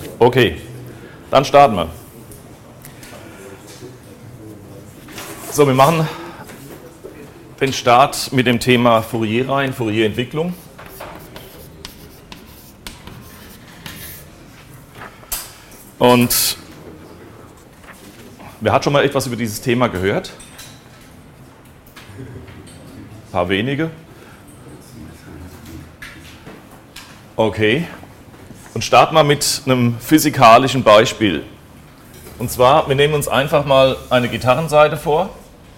Okay, dann starten wir. So, wir machen den Start mit dem Thema Fourier-Reihen, Fourier-Entwicklung. Und wer hat schon mal etwas über dieses Thema gehört? Ein paar wenige. Okay. Und starten wir mit einem physikalischen Beispiel. Und zwar, wir nehmen uns einfach mal eine Gitarrensaite vor,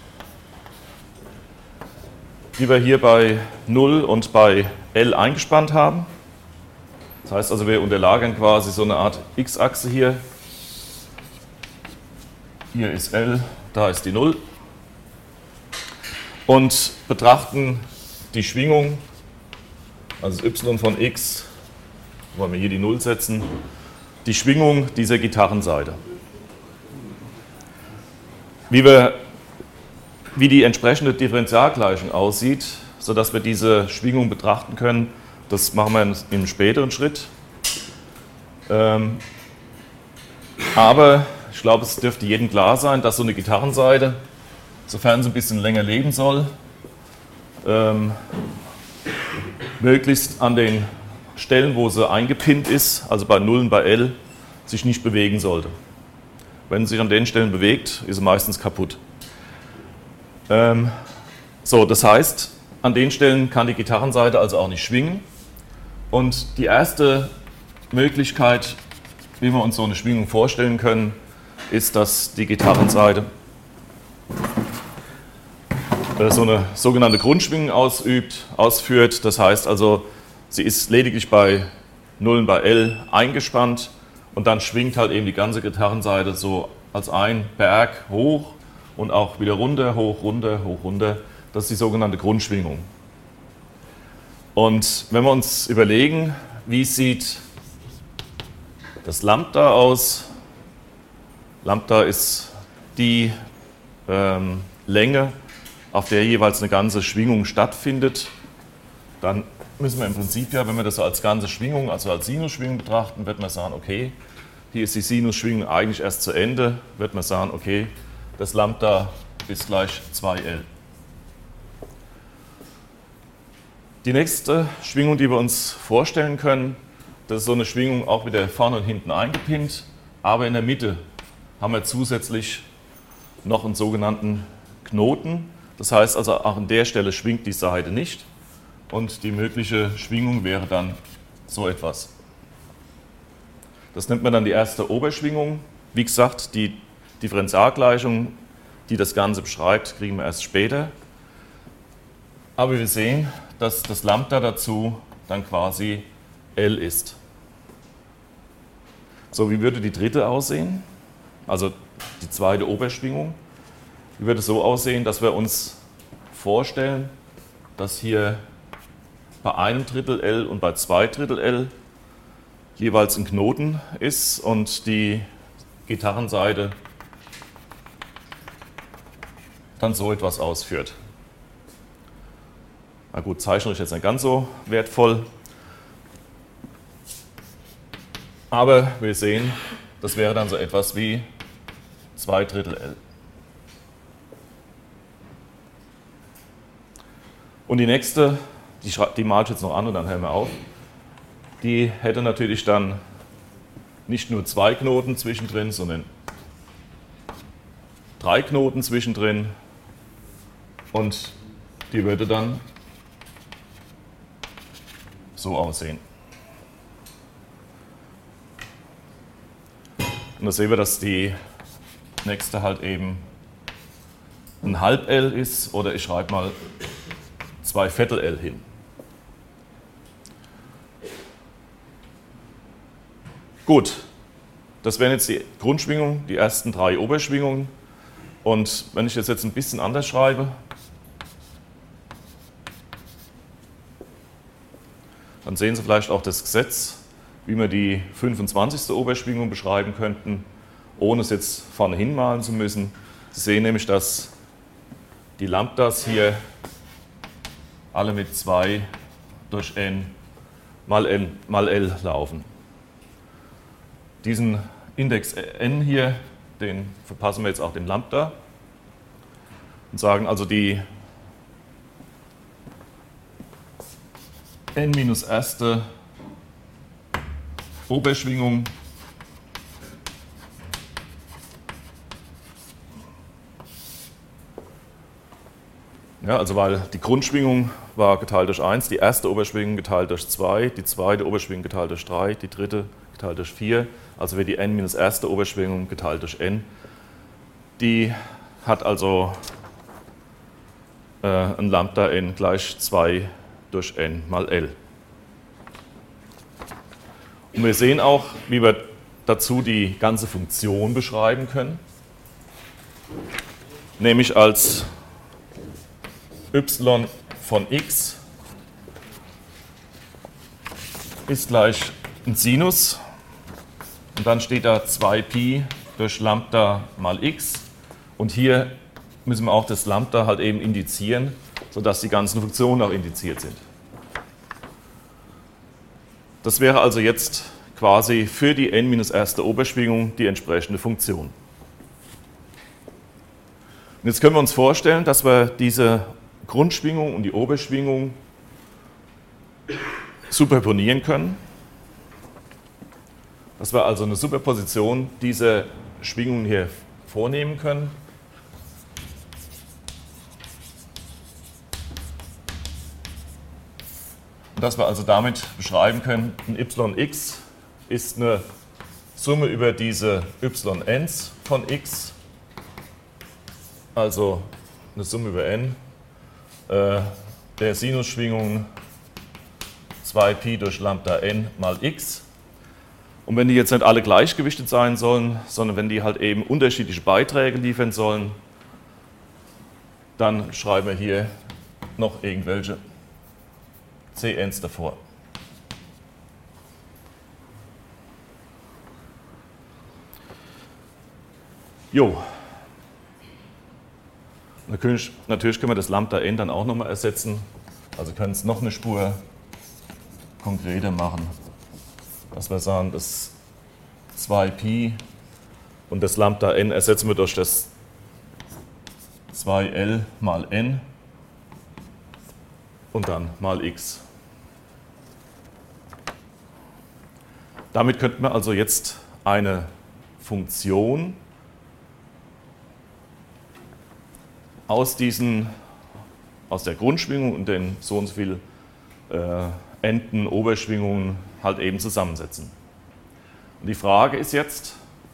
die wir hier bei 0 und bei L eingespannt haben. Das heißt also, wir unterlagern quasi so eine Art X-Achse hier. Hier ist L, da ist die 0. Und betrachten die Schwingung, also das Y von X, wollen wir hier die 0 setzen, die Schwingung dieser Gitarrensaite. Wie die entsprechende Differentialgleichung aussieht, sodass wir diese Schwingung betrachten können, das machen wir im späteren Schritt. Aber ich glaube, es dürfte jedem klar sein, dass so eine Gitarrensaite, sofern sie ein bisschen länger leben soll, möglichst an den Stellen, wo sie eingepinnt ist, also bei 0 und bei L, sich nicht bewegen sollte. Wenn sie sich an den Stellen bewegt, ist sie meistens kaputt. So, das heißt, an den Stellen kann die Gitarrensaite also auch nicht schwingen. Und die erste Möglichkeit, wie wir uns so eine Schwingung vorstellen können, ist, dass die Gitarrensaite so eine sogenannte Grundschwingung ausführt. Das heißt also, sie ist lediglich bei 0 und bei L eingespannt und dann schwingt halt eben die ganze Gitarrensaite so als ein Berg hoch und auch wieder runter, hoch, runter, hoch, runter. Das ist die sogenannte Grundschwingung. Und wenn wir uns überlegen, wie sieht das Lambda aus? Lambda ist die Länge, auf der jeweils eine ganze Schwingung stattfindet. Dann müssen wir im Prinzip ja, wenn wir das so als ganze Schwingung, also als Sinusschwingung betrachten, wird man sagen, okay, hier ist die Sinusschwingung eigentlich erst zu Ende, wird man sagen, okay, das Lambda ist gleich 2L. Die nächste Schwingung, die wir uns vorstellen können, das ist so eine Schwingung auch wieder vorne und hinten eingepinnt, aber in der Mitte haben wir zusätzlich noch einen sogenannten Knoten. Das heißt also, auch an der Stelle schwingt die Saite nicht. Und die mögliche Schwingung wäre dann so etwas. Das nennt man dann die erste Oberschwingung. Wie gesagt, die Differentialgleichung, die das Ganze beschreibt, kriegen wir erst später. Aber wir sehen, dass das Lambda dazu dann quasi L ist. So, wie würde die dritte aussehen? Also die zweite Oberschwingung. Die würde so aussehen, dass wir uns vorstellen, dass hier bei 1/3 L und bei 2/3 L jeweils ein Knoten ist und die Gitarrensaite dann so etwas ausführt. Na gut, zeichnerisch jetzt nicht ganz so wertvoll, aber wir sehen, das wäre dann so etwas wie 2/3 L. Und die nächste, die male ich jetzt noch an und dann hören wir auf, die hätte natürlich dann nicht nur 2 Knoten zwischendrin, sondern 3 Knoten zwischendrin und die würde dann so aussehen. Und da sehen wir, dass die nächste halt eben ein halb L ist oder ich schreibe mal 2/4 L hin. Gut, das wären jetzt die Grundschwingungen, die ersten 3 Oberschwingungen. Und wenn ich das jetzt ein bisschen anders schreibe, dann sehen Sie vielleicht auch das Gesetz, wie wir die 25. Oberschwingung beschreiben könnten, ohne es jetzt vorne hinmalen zu müssen. Sie sehen nämlich, dass die Lambdas hier alle mit 2 durch n mal L laufen. Diesen Index n hier, den verpassen wir jetzt auch den Lambda und sagen also die n minus erste Oberschwingung ja, also weil die Grundschwingung war geteilt durch 1, die erste Oberschwingung geteilt durch 2, die zweite Oberschwingung geteilt durch 3, die dritte geteilt durch 4, also wird die n minus erste Oberschwingung geteilt durch n. Die hat also ein Lambda n gleich 2 durch n mal L. Und wir sehen auch, wie wir dazu die ganze Funktion beschreiben können, nämlich als y von x ist gleich ein Sinus und dann steht da 2π durch Lambda mal x und hier müssen wir auch das Lambda halt eben indizieren, sodass die ganzen Funktionen auch indiziert sind. Das wäre also jetzt quasi für die n minus erste Oberschwingung die entsprechende Funktion. Und jetzt können wir uns vorstellen, dass wir diese Grundschwingung und die Oberschwingung superponieren können. Dass wir also eine Superposition dieser Schwingungen hier vornehmen können. Und dass wir also damit beschreiben können, ein yx ist eine Summe über diese yn's von x, also eine Summe über n, der Sinusschwingung 2π durch Lambda n mal x. Und wenn die jetzt nicht alle gleichgewichtet sein sollen, sondern wenn die halt eben unterschiedliche Beiträge liefern sollen, dann schreiben wir hier noch irgendwelche Cn's davor. Jo. Natürlich können wir das Lambda n dann auch nochmal ersetzen. Also können es noch eine Spur konkreter machen. Dass wir sagen, das 2π und das Lambda n ersetzen wir durch das 2L mal n und dann mal x. Damit könnten wir also jetzt eine Funktion aus der Grundschwingung und den so und so viel Enden, Oberschwingungen halt eben zusammensetzen. Und die Frage ist jetzt,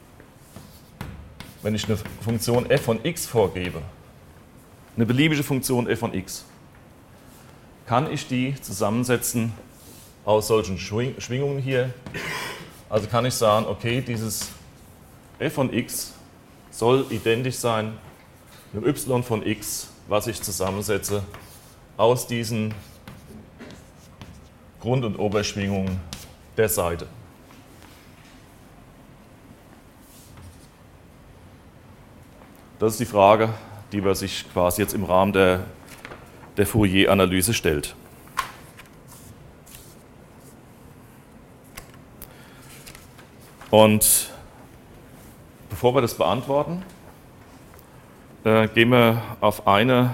wenn ich eine Funktion f von x vorgebe, eine beliebige Funktion f von x, kann ich die zusammensetzen aus solchen Schwingungen hier? Also kann ich sagen, okay, dieses f von x soll identisch sein mit y von x, was ich zusammensetze aus diesen Grund- und Oberschwingungen der Seite. Das ist die Frage, die man sich quasi jetzt im Rahmen der Fourier-Analyse stellt. Und bevor wir das beantworten, gehen wir auf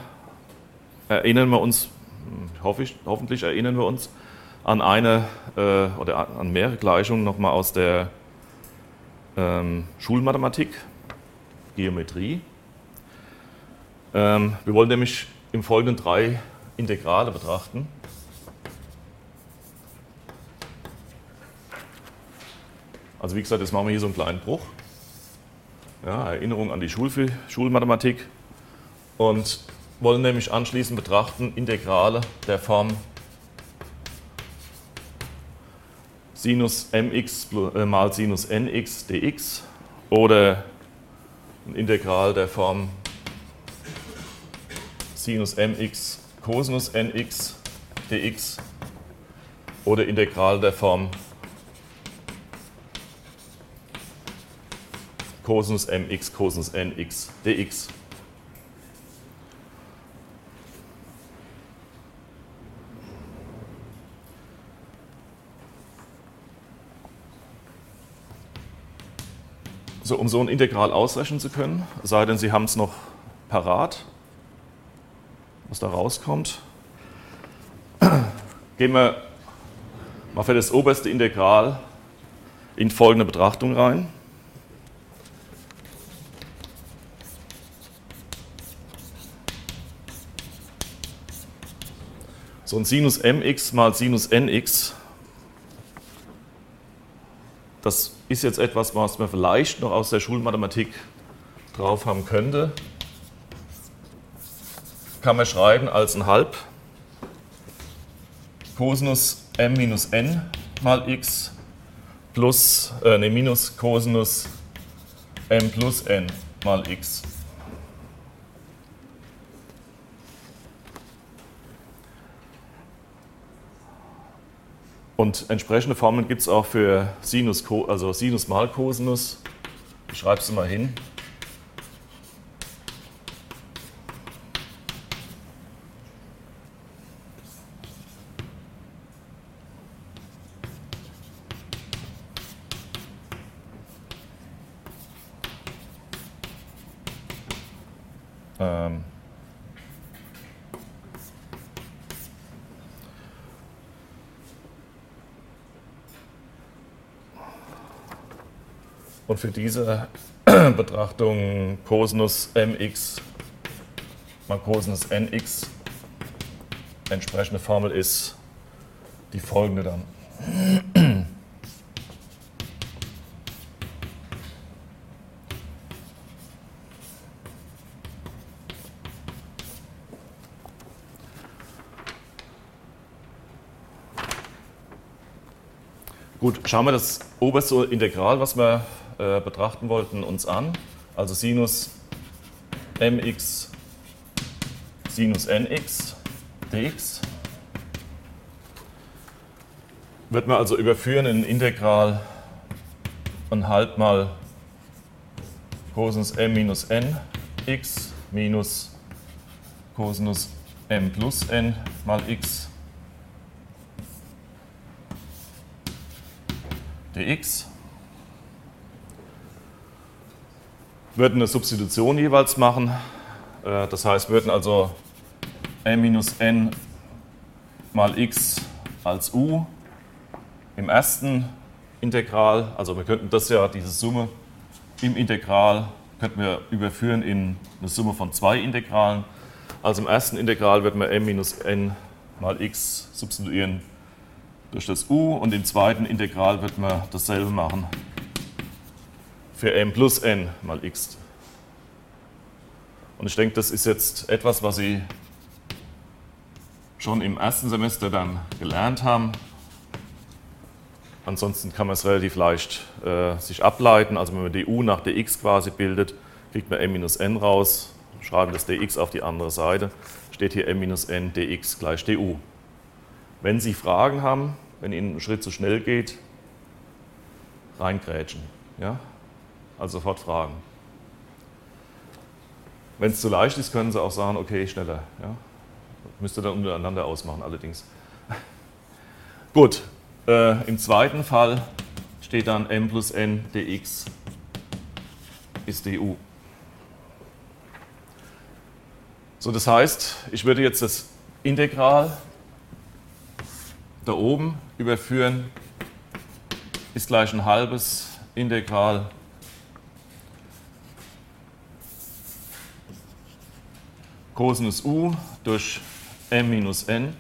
hoffentlich erinnern wir uns an eine oder an mehrere Gleichungen nochmal aus der Schulmathematik, Geometrie. Wir wollen nämlich im Folgenden 3 Integrale betrachten. Also wie gesagt, jetzt machen wir hier so einen kleinen Bruch. Ja, Erinnerung an die Schulmathematik und wollen nämlich anschließend betrachten Integrale der Form Sinus mx mal Sinus nx dx oder ein Integral der Form Sinus mx Cosinus nx dx oder Integral der Form Cosinus mx Cosinus nx dx. So, um so ein Integral ausrechnen zu können, es sei denn, Sie haben es noch parat, was da rauskommt, gehen wir mal für das oberste Integral in folgende Betrachtung rein. So ein Sinus mx mal Sinus nx, das ist jetzt etwas, was man vielleicht noch aus der Schulmathematik drauf haben könnte. Kann man schreiben als ein Halb Cosinus m minus n mal x plus, minus Cosinus m plus n mal x. Und entsprechende Formeln gibt es auch für Sinus, also Sinus mal Cosinus. Ich schreibe es mal hin. Und für diese Betrachtung Cosinus mx mal Cosinus nx, entsprechende Formel ist die folgende dann. Gut, schauen wir das oberste Integral, was wir betrachten wollten, uns an. Also Sinus mx Sinus nx dx. Wird man also überführen in ein Integral ein halb mal Cosinus m minus n x minus Cosinus m plus n mal x dx. Würden eine Substitution jeweils machen, das heißt, würden also m minus n mal x als u im ersten Integral, also wir könnten das ja, diese Summe im Integral, könnten wir überführen in eine Summe von zwei Integralen. Also im ersten Integral würden wir m minus n mal x substituieren durch das u und im zweiten Integral würden wir dasselbe machen für m plus n mal x. Und ich denke, das ist jetzt etwas, was Sie schon im ersten Semester dann gelernt haben. Ansonsten kann man es relativ leicht sich ableiten. Also wenn man du nach dx quasi bildet, kriegt man m minus n raus, schreiben das dx auf die andere Seite, steht hier m minus n dx gleich du. Wenn Sie Fragen haben, wenn Ihnen ein Schritt zu schnell geht, reingrätschen. Ja? Also sofort fragen. Wenn es zu leicht ist, können Sie auch sagen, okay, schneller. Ja? Müsst ihr dann untereinander ausmachen allerdings. Gut, im zweiten Fall steht dann m plus n dx ist du. So, das heißt, ich würde jetzt das Integral da oben überführen, ist gleich ein halbes Integral Cosinus u durch m minus n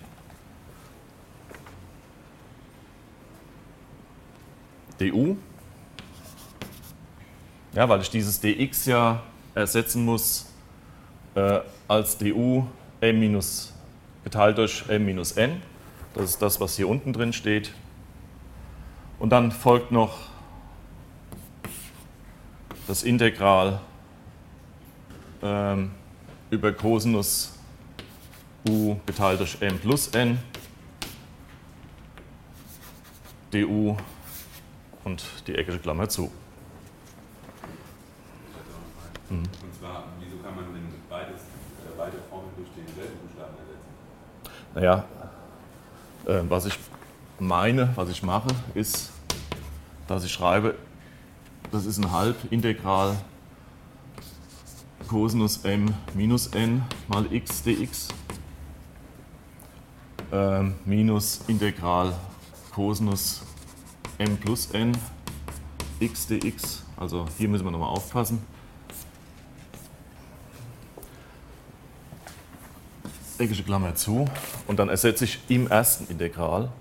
du. Ja, weil ich dieses dx ja ersetzen muss als du m minus geteilt durch m minus n. Das ist das, was hier unten drin steht. Und dann folgt noch das Integral über Cosinus u geteilt durch m plus n du und die eckige Klammer zu. Und zwar, wieso kann man denn beide Formeln durch denselben Buchstaben ersetzen? Naja, was ich mache, ist, dass ich schreibe das ist ein Halbintegral Cosinus m minus n mal x dx minus Integral Cosinus m plus n x dx. Also hier müssen wir nochmal aufpassen. Eckige Klammer zu und dann ersetze ich im ersten Integral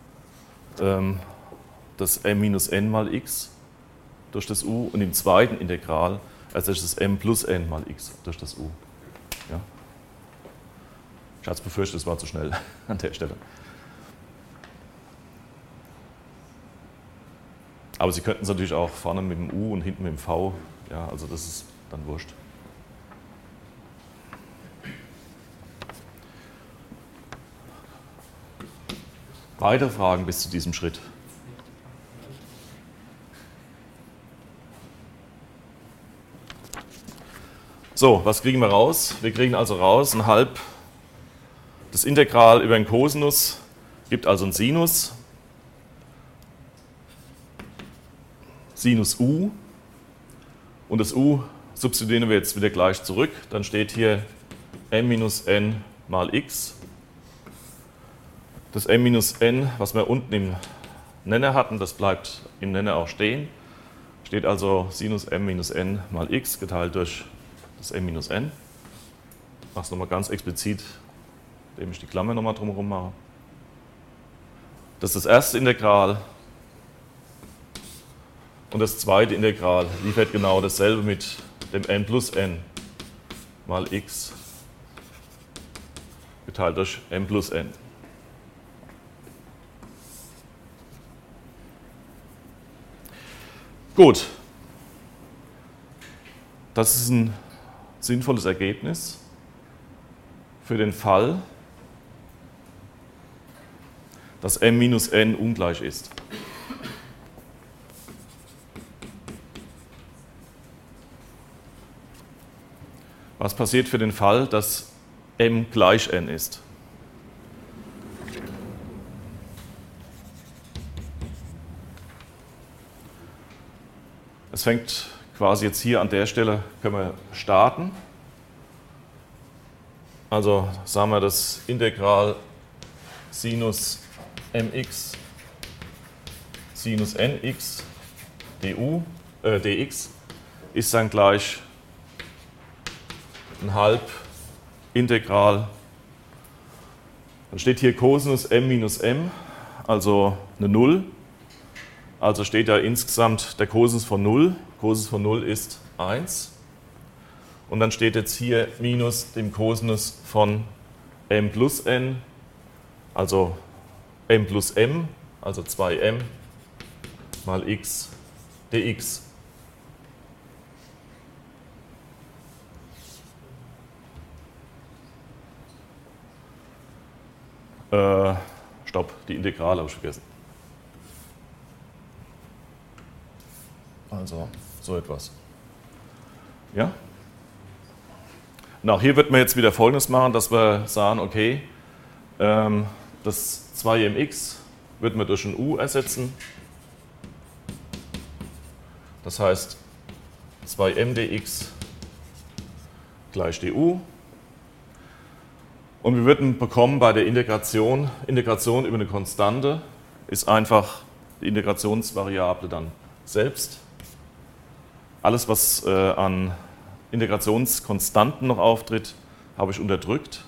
das m minus n mal x durch das u und im zweiten Integral ersetze ich das m plus n mal x durch das u. Ja? Ich hatte es befürchtet, das war zu schnell an der Stelle. Aber Sie könnten es natürlich auch vorne mit dem u und hinten mit dem v, ja, also das ist dann wurscht. Weitere Fragen bis zu diesem Schritt? So, was kriegen wir raus? Wir kriegen also raus ein halb. Das Integral über den Cosinus gibt also einen Sinus. Sinus u. Und das u substituieren wir jetzt wieder gleich zurück. Dann steht hier m minus n mal x. Das m minus n, was wir unten im Nenner hatten, das bleibt im Nenner auch stehen. Steht also Sinus m minus n mal x geteilt durch das m minus n. Ich mache es nochmal ganz explizit, indem ich die Klammer nochmal drumherum mache. Das ist das erste Integral. Und das zweite Integral liefert genau dasselbe mit dem n plus n mal x geteilt durch m plus n. Gut, das ist ein sinnvolles Ergebnis für den Fall, dass m minus n ungleich ist. Was passiert für den Fall, dass m gleich n ist? Es fängt quasi jetzt hier an der Stelle, können wir starten. Also sagen wir, das Integral Sinus mx Sinus nx dx ist dann gleich ein halb Integral. Dann steht hier Cosinus m minus m, also eine 0. Also steht da insgesamt der Cosinus von 0. Cosinus von 0 ist 1. Und dann steht jetzt hier minus dem Cosinus von m plus n, also m plus m, also 2m mal x dx. Stopp, die Integrale habe ich vergessen. Also so etwas. Ja? Na, hier wird man jetzt wieder Folgendes machen, dass wir sagen, okay, das 2mx wird man durch ein u ersetzen. Das heißt 2m dx gleich du. Und wir würden bekommen bei der Integration über eine Konstante ist einfach die Integrationsvariable dann selbst. Alles, was an Integrationskonstanten noch auftritt, habe ich unterdrückt.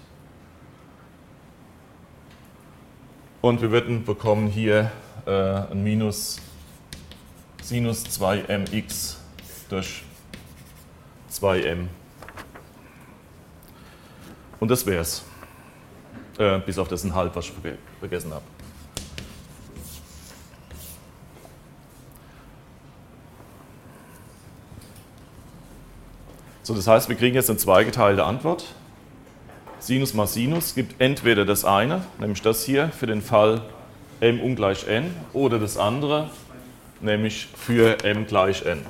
Und wir würden bekommen hier ein Minus Sinus 2mx durch 2m. Und das wäre es. Bis auf das ein halb, was ich vergessen habe. So, das heißt, wir kriegen jetzt eine zweigeteilte Antwort. Sinus mal Sinus gibt entweder das eine, nämlich das hier für den Fall m ungleich n, oder das andere, nämlich für m gleich n.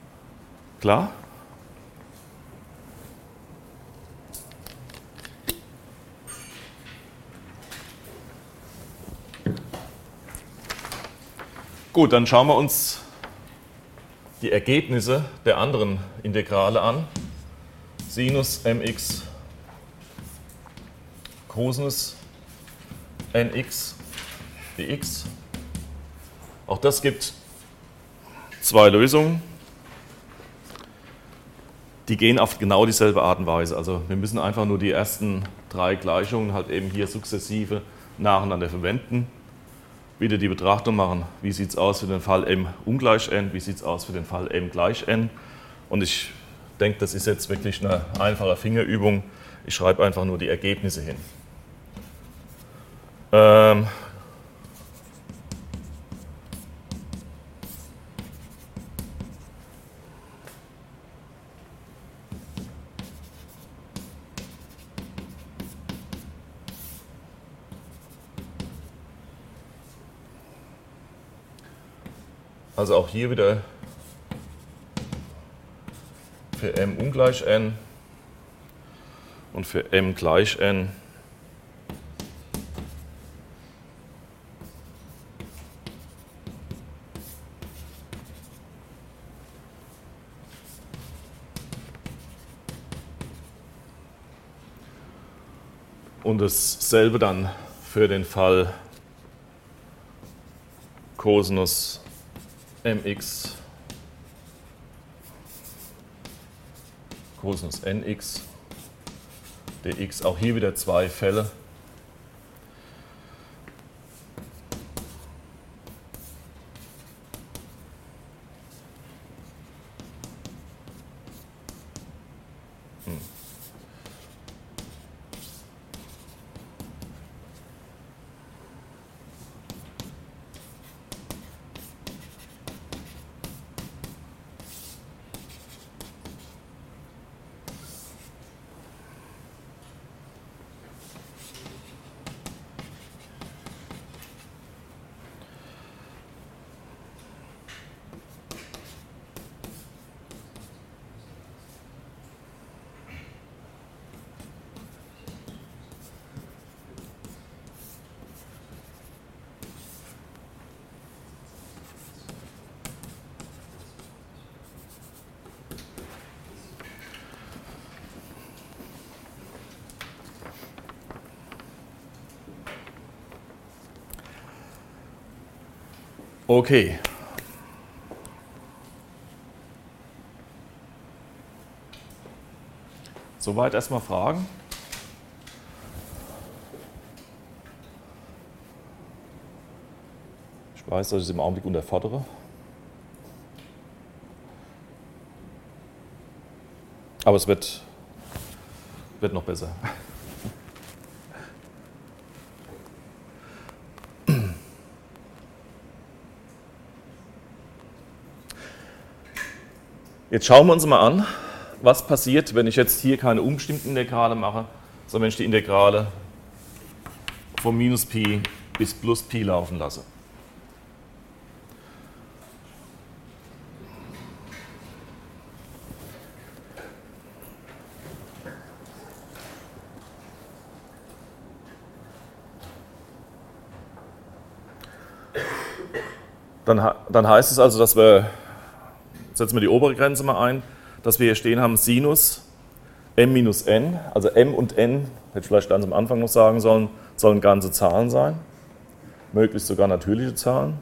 Klar? Gut, dann schauen wir uns die Ergebnisse der anderen Integrale an. Sinus mx Cosinus nx dx. Auch das gibt zwei Lösungen. Die gehen auf genau dieselbe Art und Weise. Also wir müssen einfach nur die ersten drei Gleichungen halt eben hier sukzessive nacheinander verwenden. Wieder die Betrachtung machen, wie sieht es aus für den Fall m ungleich n, wie sieht es aus für den Fall m gleich n. Und ich denke, das ist jetzt wirklich eine einfache Fingerübung. Ich schreibe einfach nur die Ergebnisse hin. Also auch hier wieder für m ungleich n und für m gleich n und dasselbe dann für den Fall Cosinus mx Cosinus nx dx, auch hier wieder zwei Fälle. Okay. Soweit erstmal Fragen. Ich weiß, dass ich es im Augenblick unterfordere. Aber es wird noch besser. Jetzt schauen wir uns mal an, was passiert, wenn ich jetzt hier keine unbestimmten Integrale mache, sondern wenn ich die Integrale von minus Pi bis plus Pi laufen lasse. Dann heißt es also, dass wir, setzen wir die obere Grenze mal ein, dass wir hier stehen haben Sinus m minus n, also m und n, hätte ich vielleicht ganz am Anfang noch sagen sollen, sollen ganze Zahlen sein, möglichst sogar natürliche Zahlen.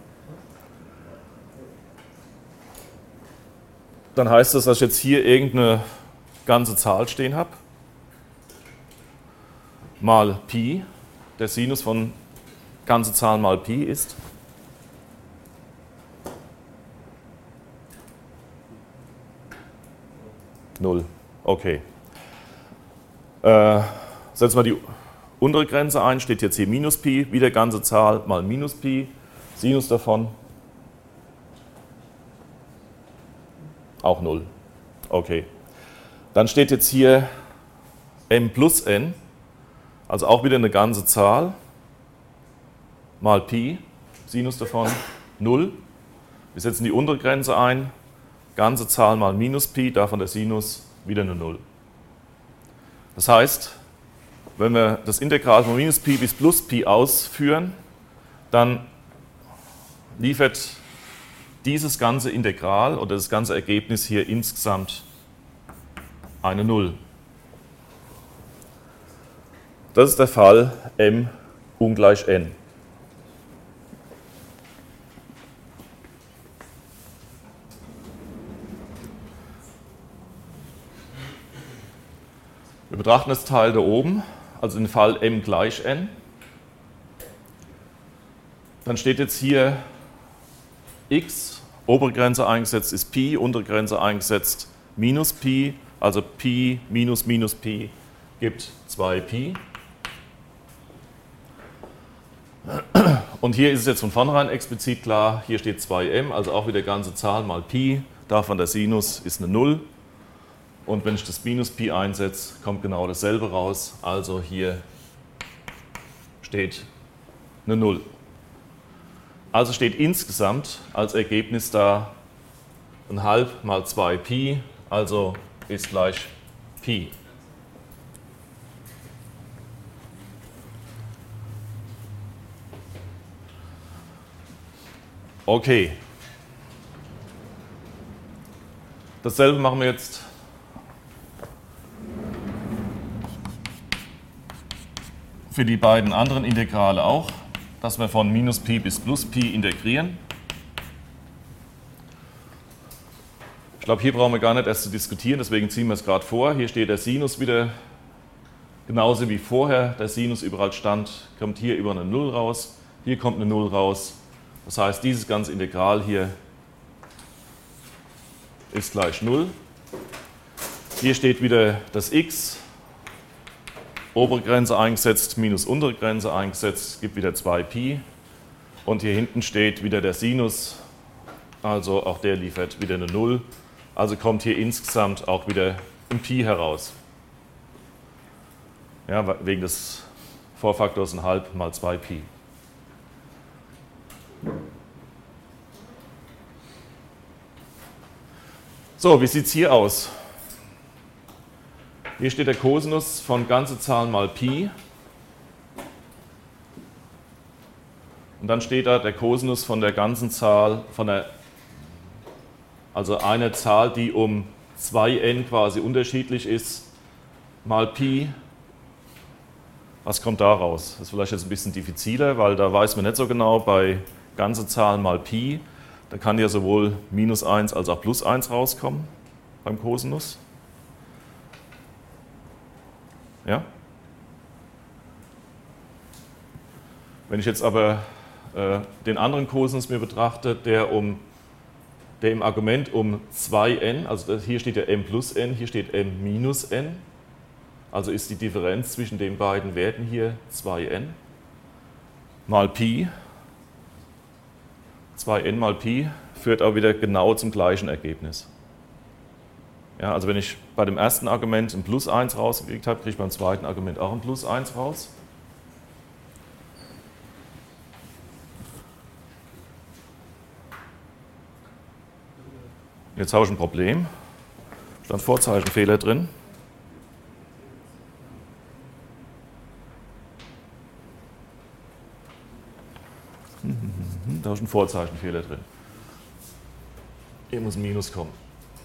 Dann heißt das, dass ich jetzt hier irgendeine ganze Zahl stehen habe, mal Pi, der Sinus von ganze Zahl mal Pi ist. Null. Okay. Setzen wir die untere Grenze ein, steht jetzt hier minus Pi, wieder ganze Zahl mal minus Pi, Sinus davon auch 0. Okay. Dann steht jetzt hier m plus n, also auch wieder eine ganze Zahl, mal Pi, Sinus davon 0. Wir setzen die untere Grenze ein, ganze Zahl mal minus Pi, davon der Sinus wieder eine 0. Das heißt, wenn wir das Integral von minus Pi bis plus Pi ausführen, dann liefert dieses ganze Integral oder das ganze Ergebnis hier insgesamt eine 0. Das ist der Fall m ungleich n. Wir betrachten das Teil da oben, also den Fall m gleich n. Dann steht jetzt hier x, obere Grenze eingesetzt ist Pi, untere Grenze eingesetzt minus Pi, also Pi minus minus Pi gibt 2Pi. Und hier ist es jetzt von vornherein explizit klar, hier steht 2m, also auch wieder ganze Zahl mal Pi, davon der Sinus ist eine 0. Und wenn ich das minus Pi einsetze, kommt genau dasselbe raus, also hier steht eine 0. Also steht insgesamt als Ergebnis da 1/2 mal 2Pi, also ist gleich Pi. Okay. Dasselbe machen wir jetzt für die beiden anderen Integrale auch, dass wir von minus Pi bis plus Pi integrieren. Ich glaube, hier brauchen wir gar nicht erst zu diskutieren, deswegen ziehen wir es gerade vor. Hier steht der Sinus wieder genauso wie vorher. Der Sinus überall stand, kommt hier über eine 0 raus, hier kommt eine 0 raus. Das heißt, dieses ganze Integral hier ist gleich 0. Hier steht wieder das x, obere Grenze eingesetzt, minus untere Grenze eingesetzt, gibt wieder 2Pi. Und hier hinten steht wieder der Sinus, also auch der liefert wieder eine 0. Also kommt hier insgesamt auch wieder ein Pi heraus. Ja, wegen des Vorfaktors 1/2 mal 2Pi. So, wie sieht es hier aus? Hier steht der Kosinus von ganze Zahl mal Pi. Und dann steht da der Kosinus von der ganzen Zahl, also eine Zahl, die um 2n quasi unterschiedlich ist, mal Pi. Was kommt da raus? Das ist vielleicht jetzt ein bisschen diffiziler, weil da weiß man nicht so genau, bei ganze Zahl mal Pi, da kann ja sowohl minus 1 als auch plus 1 rauskommen beim Kosinus. Ja? Wenn ich jetzt aber den anderen Kosinus mir betrachte, der im Argument um 2n, also hier steht ja m plus n, hier steht m minus n, also ist die Differenz zwischen den beiden Werten hier 2n mal Pi. 2n mal Pi führt auch wieder genau zum gleichen Ergebnis. Ja, also wenn ich bei dem ersten Argument ein plus 1 rausgekriegt habe, kriege ich beim zweiten Argument auch ein plus 1 raus. Jetzt habe ich ein Problem. Stand Vorzeichenfehler drin. Da ist ein Vorzeichenfehler drin. Hier muss ein Minus kommen.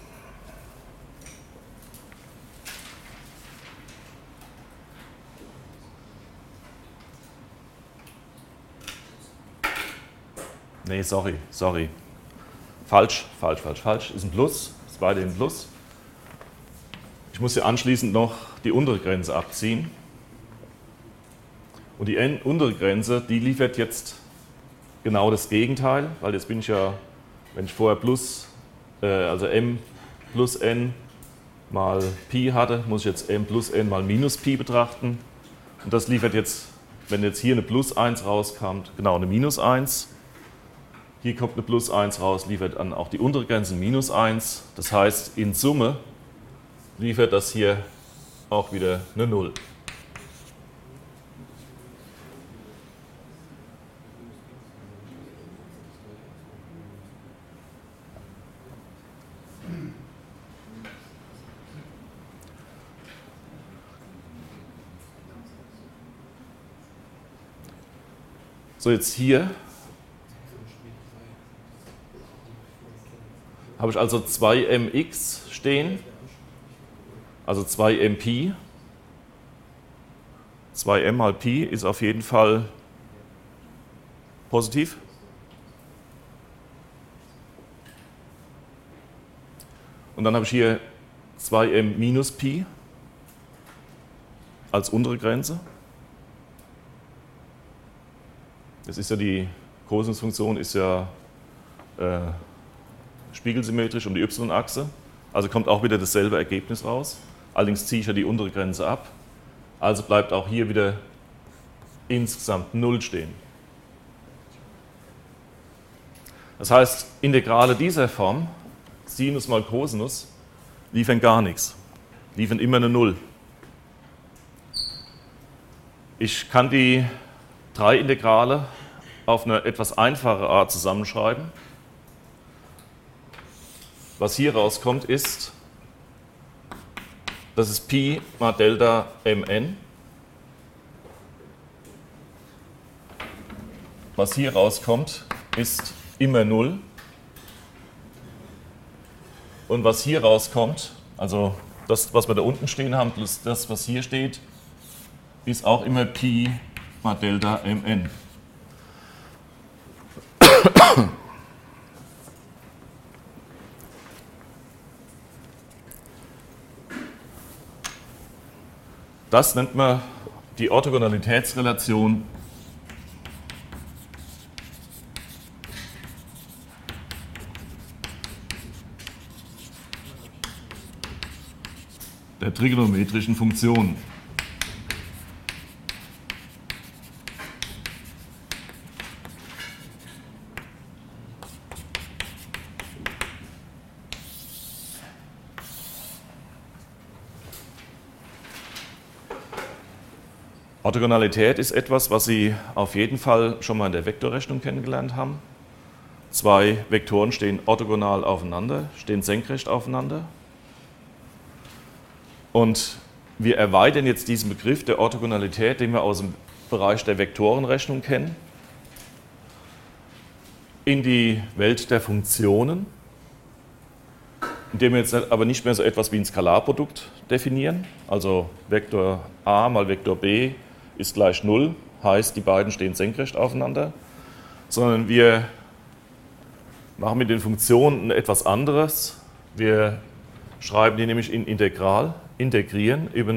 Nee, sorry. Falsch. Ist ein Plus, ist weiterhin ein Plus. Ich muss hier anschließend noch die untere Grenze abziehen. Und die untere Grenze, die liefert jetzt genau das Gegenteil, weil jetzt bin ich ja, wenn ich vorher also m plus n mal Pi hatte, muss ich jetzt m plus n mal minus Pi betrachten. Und das liefert jetzt, wenn jetzt hier eine plus 1 rauskommt, genau eine minus 1. Hier kommt eine plus 1 raus, liefert dann auch die untere Grenze minus 1. Das heißt, in Summe liefert das hier auch wieder eine 0. So, jetzt hier habe ich also 2mx stehen, also 2mpi. 2m mal Pi ist auf jeden Fall positiv. Und dann habe ich hier 2m minus Pi als untere Grenze. Das ist ja die Kosinusfunktion, ist ja spiegelsymmetrisch um die y-Achse. Also kommt auch wieder dasselbe Ergebnis raus. Allerdings ziehe ich ja die untere Grenze ab. Also bleibt auch hier wieder insgesamt 0 stehen. Das heißt, Integrale dieser Form, Sinus mal Cosinus, liefern gar nichts. Liefern immer eine 0. Ich kann die 3 Integrale auf eine etwas einfache Art zusammenschreiben. Was hier rauskommt ist, das ist Pi mal Delta Mn. Was hier rauskommt, ist immer 0. Und was hier rauskommt, also das, was wir da unten stehen haben, plus das, was hier steht, ist auch immer Pi mal Delta Mn. Das nennt man die Orthogonalitätsrelation der trigonometrischen Funktionen. Orthogonalität ist etwas, was Sie auf jeden Fall schon mal in der Vektorrechnung kennengelernt haben. 2 Vektoren stehen orthogonal aufeinander, stehen senkrecht aufeinander. Und wir erweitern jetzt diesen Begriff der Orthogonalität, den wir aus dem Bereich der Vektorenrechnung kennen, in die Welt der Funktionen, indem wir jetzt aber nicht mehr so etwas wie ein Skalarprodukt definieren, also Vektor a mal Vektor b ist gleich 0, heißt, die beiden stehen senkrecht aufeinander, sondern wir machen mit den Funktionen etwas anderes. Wir schreiben die nämlich in Integral, integrieren über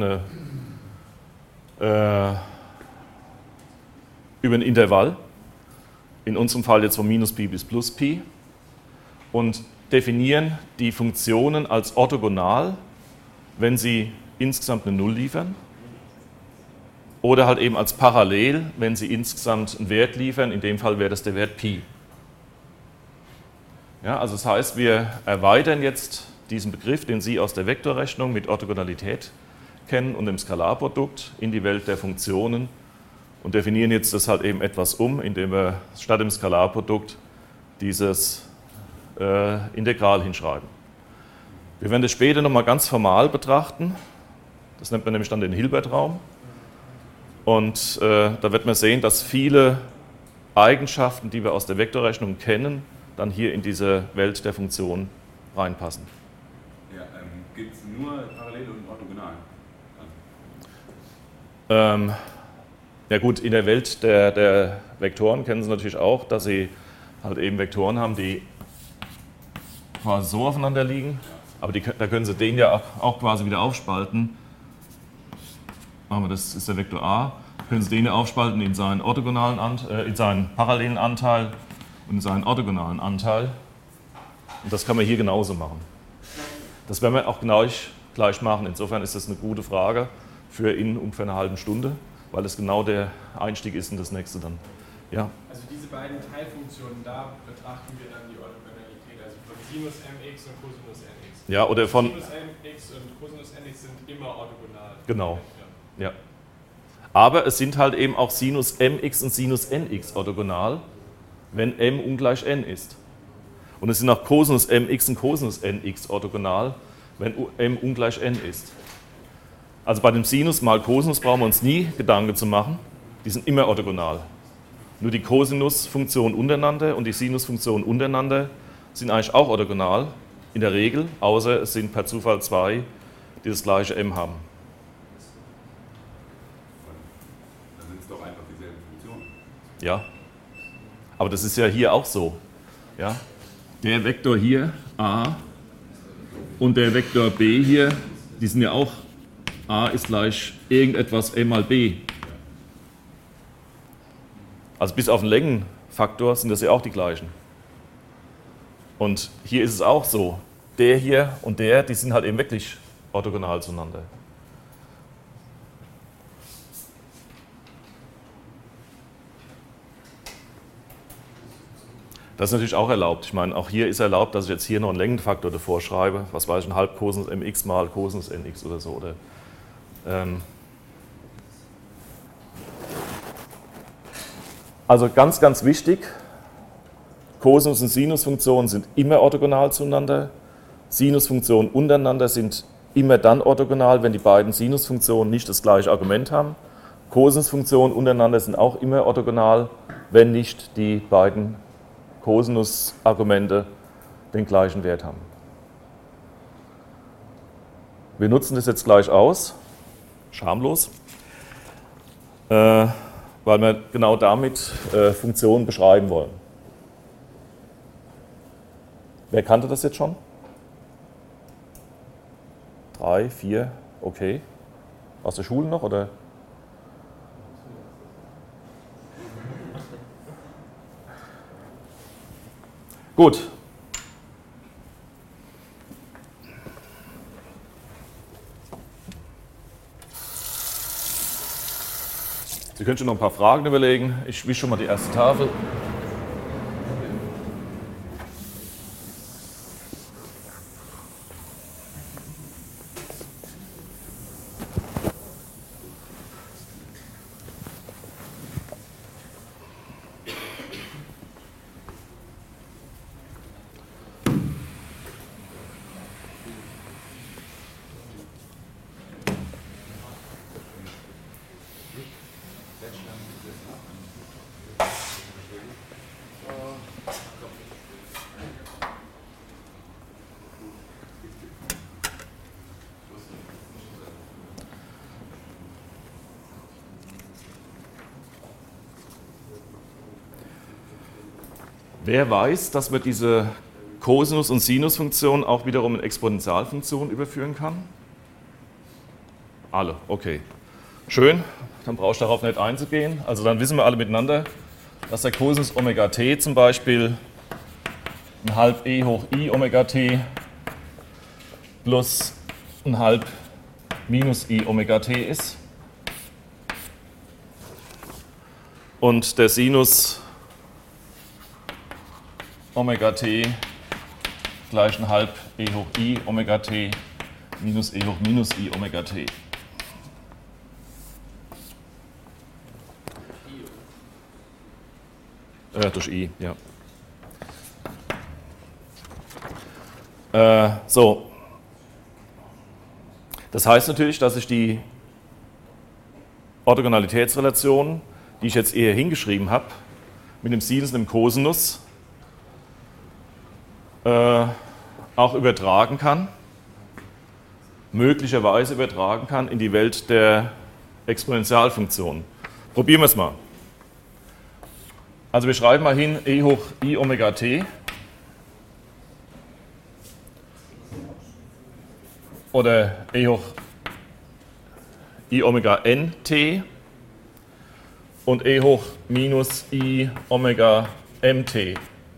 ein Intervall, in unserem Fall jetzt von minus Pi bis plus Pi, und definieren die Funktionen als orthogonal, wenn sie insgesamt eine 0 liefern, oder halt eben als parallel, wenn sie insgesamt einen Wert liefern, in dem Fall wäre das der Wert Pi. Ja, also das heißt, wir erweitern jetzt diesen Begriff, den Sie aus der Vektorrechnung mit Orthogonalität kennen und dem Skalarprodukt, in die Welt der Funktionen und definieren jetzt das halt eben etwas indem wir statt dem Skalarprodukt dieses Integral hinschreiben. Wir werden das später nochmal ganz formal betrachten. Das nennt man nämlich dann den Hilbertraum. Und da wird man sehen, dass viele Eigenschaften, die wir aus der Vektorrechnung kennen, dann hier in diese Welt der Funktion reinpassen. Ja, gibt es nur parallel und orthogonal? Ja gut, in der Welt der Vektoren kennen Sie natürlich auch, dass Sie halt eben Vektoren haben, die quasi so aufeinander liegen, aber da können Sie den ja auch quasi wieder aufspalten. Machen wir, das ist der Vektor a, können Sie den ja aufspalten in seinen in seinen parallelen Anteil und in seinen orthogonalen Anteil. Und das kann man hier genauso machen. Das werden wir auch gleich machen. Insofern ist das eine gute Frage für in ungefähr einer halben Stunde, weil das genau der Einstieg ist in das nächste dann. Ja. Also diese beiden Teilfunktionen, da betrachten wir dann die Orthogonalität, also von Sinus mx und Cosinus nx. Ja, oder von Sinus mx und Cosinus nx sind immer orthogonal. Genau. Ja. Aber es sind halt eben auch Sinus mx und Sinus nx orthogonal, wenn m ungleich n ist. Und es sind auch Cosinus mx und Cosinus nx orthogonal, wenn m ungleich n ist. Also bei dem Sinus mal Cosinus brauchen wir uns nie Gedanken zu machen, die sind immer orthogonal. Nur die Cosinusfunktionen untereinander und die Sinusfunktionen untereinander sind eigentlich auch orthogonal, in der Regel, außer es sind per Zufall zwei, die das gleiche m haben. Dann sind es doch einfach dieselben Funktionen. Ja, aber das ist ja hier auch so. Ja? Der Vektor hier, a, und der Vektor b hier, die sind ja auch, a ist gleich irgendetwas m mal b. Also bis auf den Längenfaktor sind das ja auch die gleichen. Und hier ist es auch so, der hier und der, die sind halt eben wirklich orthogonal zueinander. Das ist natürlich auch erlaubt. Ich meine, auch hier ist erlaubt, dass ich jetzt hier noch einen Längenfaktor davor schreibe. Was weiß ich, ein halb Cosinus mx mal Cosinus nx oder so. Oder, also ganz, ganz wichtig, Cosinus- und Sinusfunktionen sind immer orthogonal zueinander. Sinusfunktionen untereinander sind immer dann orthogonal, wenn die beiden Sinusfunktionen nicht das gleiche Argument haben. Cosinusfunktionen untereinander sind auch immer orthogonal, wenn nicht die beiden Cosinus-Argumente den gleichen Wert haben. Wir nutzen das jetzt gleich aus, schamlos, weil wir genau damit Funktionen beschreiben wollen. Wer kannte das jetzt schon? 3, 4, okay. Aus der Schule noch, oder? Gut. Sie können schon noch ein paar Fragen überlegen. Ich wische schon mal die erste Tafel. Wer weiß, dass man diese Cosinus- und Sinusfunktion auch wiederum in Exponentialfunktionen überführen kann? Alle, okay. Schön, dann brauchst du darauf nicht einzugehen. Also dann wissen wir alle miteinander, dass der Cosinus Omega t zum Beispiel ein halb e hoch i Omega t plus ein halb minus i Omega t ist. Und der Sinus Omega t gleich ein halb e hoch i Omega t minus e hoch minus i Omega t. Durch i, ja. So. Das heißt natürlich, dass ich die Orthogonalitätsrelation, die ich jetzt eher hingeschrieben habe, mit dem Sinus und dem Cosinus auch übertragen kann, möglicherweise übertragen kann in die Welt der Exponentialfunktionen. Probieren wir es mal. Also wir schreiben mal hin e hoch i Omega t oder e hoch i Omega n t und e hoch minus i Omega mt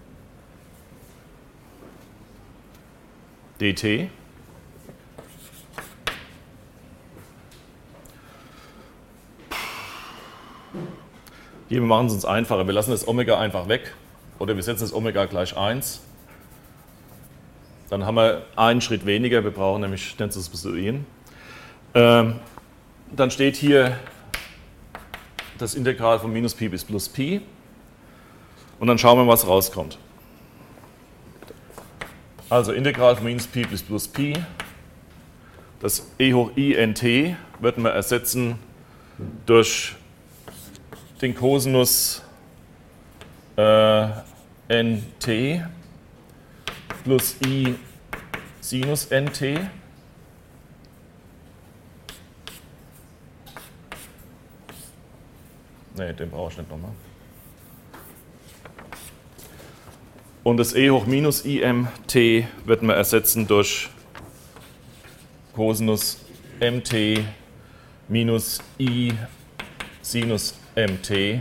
dt. Hier, wir machen es uns einfacher. Wir lassen das Omega einfach weg oder wir setzen das Omega gleich 1. Dann haben wir einen Schritt weniger. Wir brauchen nämlich nicht zu substituieren. Dann steht hier das Integral von minus Pi bis plus Pi. Und dann schauen wir, was rauskommt. Also Integral von minus Pi bis plus Pi. Das e hoch i nt wird man ersetzen durch den Cosinus nt plus i Sinus nt den brauche ich nicht nochmal. Und das e hoch minus imt wird man ersetzen durch Cosinus mt minus i Sinus mt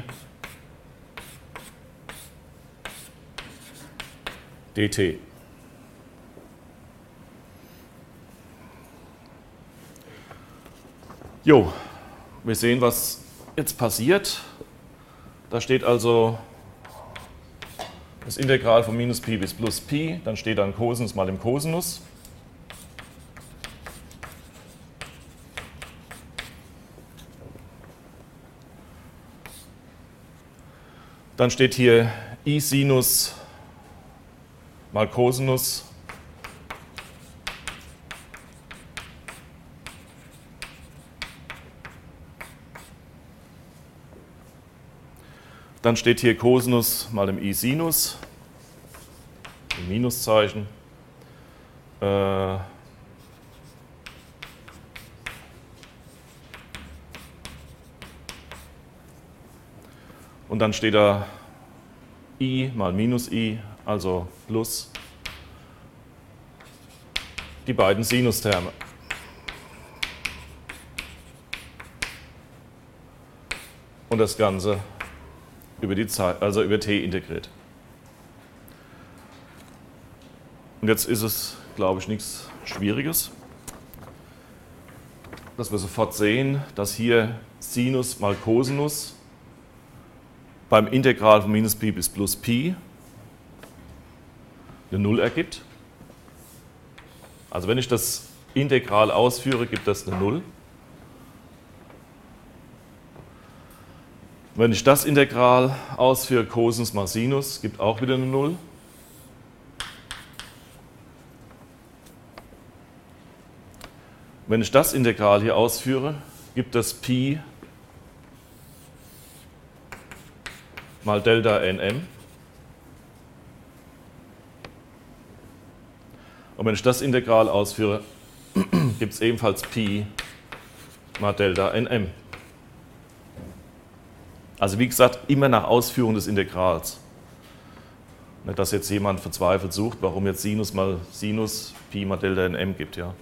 dt. Jo, wir sehen, was jetzt passiert. Da steht also das Integral von minus Pi bis plus Pi, dann steht dann Cosinus mal dem Cosinus. Dann steht hier I Sinus mal Cosinus dann steht hier Cosinus mal dem I Sinus, ein Minuszeichen. Und dann steht da I mal minus I, also plus die beiden Sinusterme. Und das Ganze über die Zeit, also über t integriert. Und jetzt ist es, glaube ich, nichts Schwieriges, dass wir sofort sehen, dass hier Sinus mal Cosinus beim Integral von minus Pi bis plus Pi eine 0 ergibt. Also wenn ich das Integral ausführe, gibt das eine 0. Wenn ich das Integral ausführe, Cosinus mal Sinus, gibt auch wieder eine 0. Wenn ich das Integral hier ausführe, gibt das Pi mal Delta Nm. Und wenn ich das Integral ausführe, gibt es ebenfalls Pi mal Delta Nm. Also wie gesagt, immer nach Ausführung des Integrals. Nicht, dass jetzt jemand verzweifelt sucht, warum jetzt Sinus mal Sinus Pi mal Delta Nm gibt. Ja.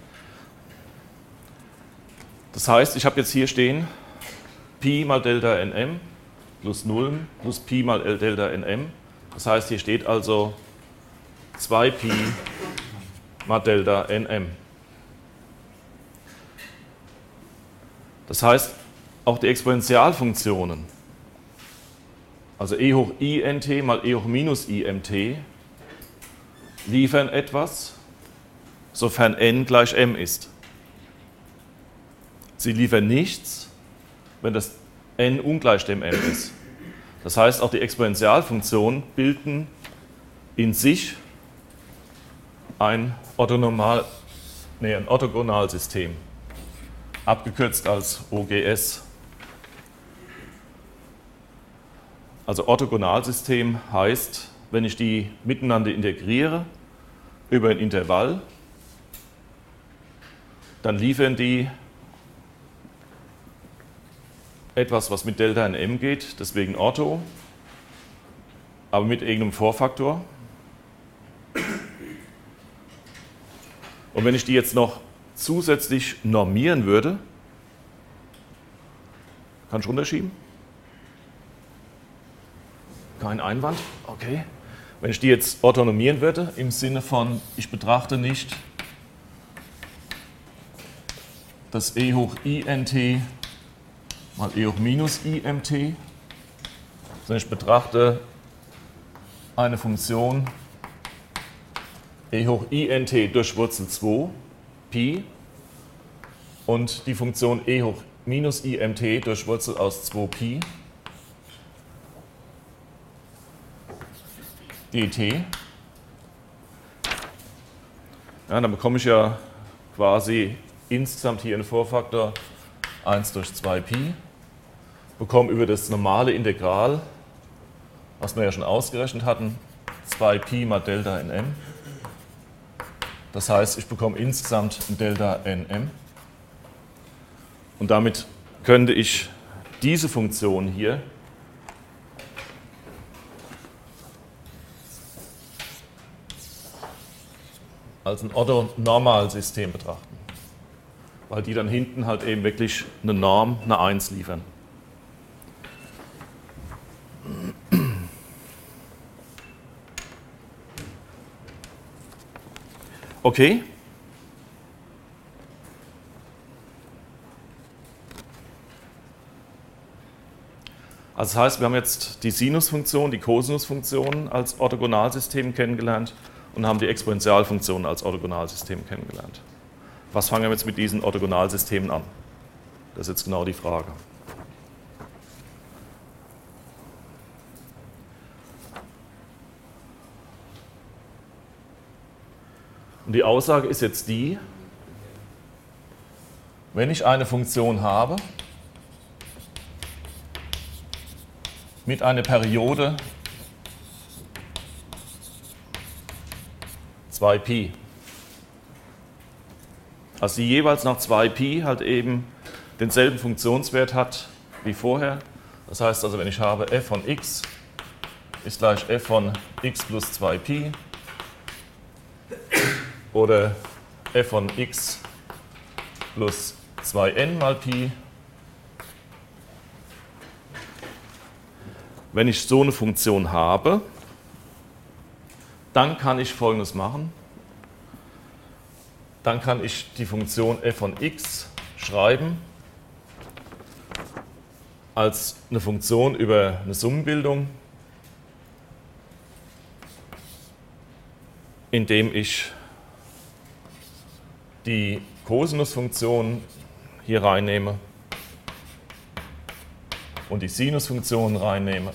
Das heißt, ich habe jetzt hier stehen Pi mal Delta Nm plus 0 plus Pi mal Delta Nm. Das heißt, hier steht also 2Pi mal Delta Nm. Das heißt, auch die Exponentialfunktionen, also e hoch int mal e hoch minus imt, liefern etwas, sofern n gleich m ist. Sie liefern nichts, wenn das n ungleich dem m ist. Das heißt, auch die Exponentialfunktionen bilden in sich ein Orthogonalsystem, abgekürzt als OGS. Also Orthogonalsystem heißt, wenn ich die miteinander integriere über ein Intervall, dann liefern die etwas, was mit Delta in m geht, deswegen Ortho, aber mit irgendeinem Vorfaktor. Und wenn ich die jetzt noch zusätzlich normieren würde, kann ich runterschieben? Kein Einwand? Okay. Wenn ich die jetzt orthonormieren würde, im Sinne von, ich betrachte nicht das e hoch int mal e hoch minus imt, sondern ich betrachte eine Funktion e hoch int durch Wurzel 2, Pi, und die Funktion e hoch minus imt durch Wurzel aus 2 Pi, dt. Ja, dann bekomme ich ja quasi insgesamt hier einen Vorfaktor 1 durch 2 Pi, bekomme über das normale Integral, was wir ja schon ausgerechnet hatten, 2 Pi mal Delta in m, Das heißt, ich bekomme insgesamt ein Delta Nm. Und damit könnte ich diese Funktion hier als ein Orthonormalsystem betrachten, weil die dann hinten halt eben wirklich eine Norm, eine 1 liefern. Okay. Also das heißt, wir haben jetzt die Sinusfunktion, die Kosinusfunktion als Orthogonalsystem kennengelernt und haben die Exponentialfunktion als Orthogonalsystem kennengelernt. Was fangen wir jetzt mit diesen Orthogonalsystemen an? Das ist jetzt genau die Frage. Und die Aussage ist jetzt die, wenn ich eine Funktion habe mit einer Periode 2π, also die jeweils nach 2π halt eben denselben Funktionswert hat wie vorher. Das heißt also, wenn ich habe f von x ist gleich f von x plus 2π oder f von x plus 2n mal π. Wenn ich so eine Funktion habe, dann kann ich Folgendes machen. Dann kann ich die Funktion f von x schreiben als eine Funktion über eine Summenbildung, indem ich die Kosinusfunktion hier reinnehme und die Sinusfunktion reinnehme.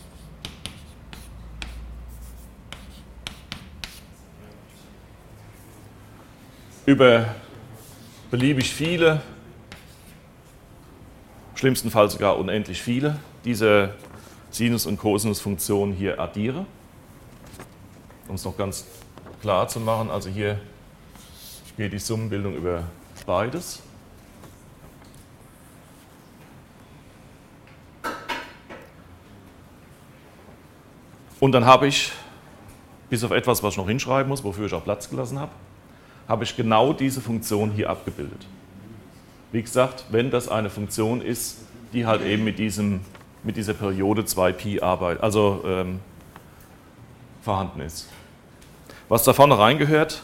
Über beliebig viele, schlimmstenfalls sogar unendlich viele, diese Sinus- und Kosinusfunktionen hier addiere. Um es noch ganz klar zu machen, also hier geht die Summenbildung über beides. Und dann habe ich, bis auf etwas, was ich noch hinschreiben muss, wofür ich auch Platz gelassen habe, habe ich genau diese Funktion hier abgebildet. Wie gesagt, wenn das eine Funktion ist, die halt eben mit dieser Periode 2π arbeitet, also vorhanden ist. Was da vorne reingehört,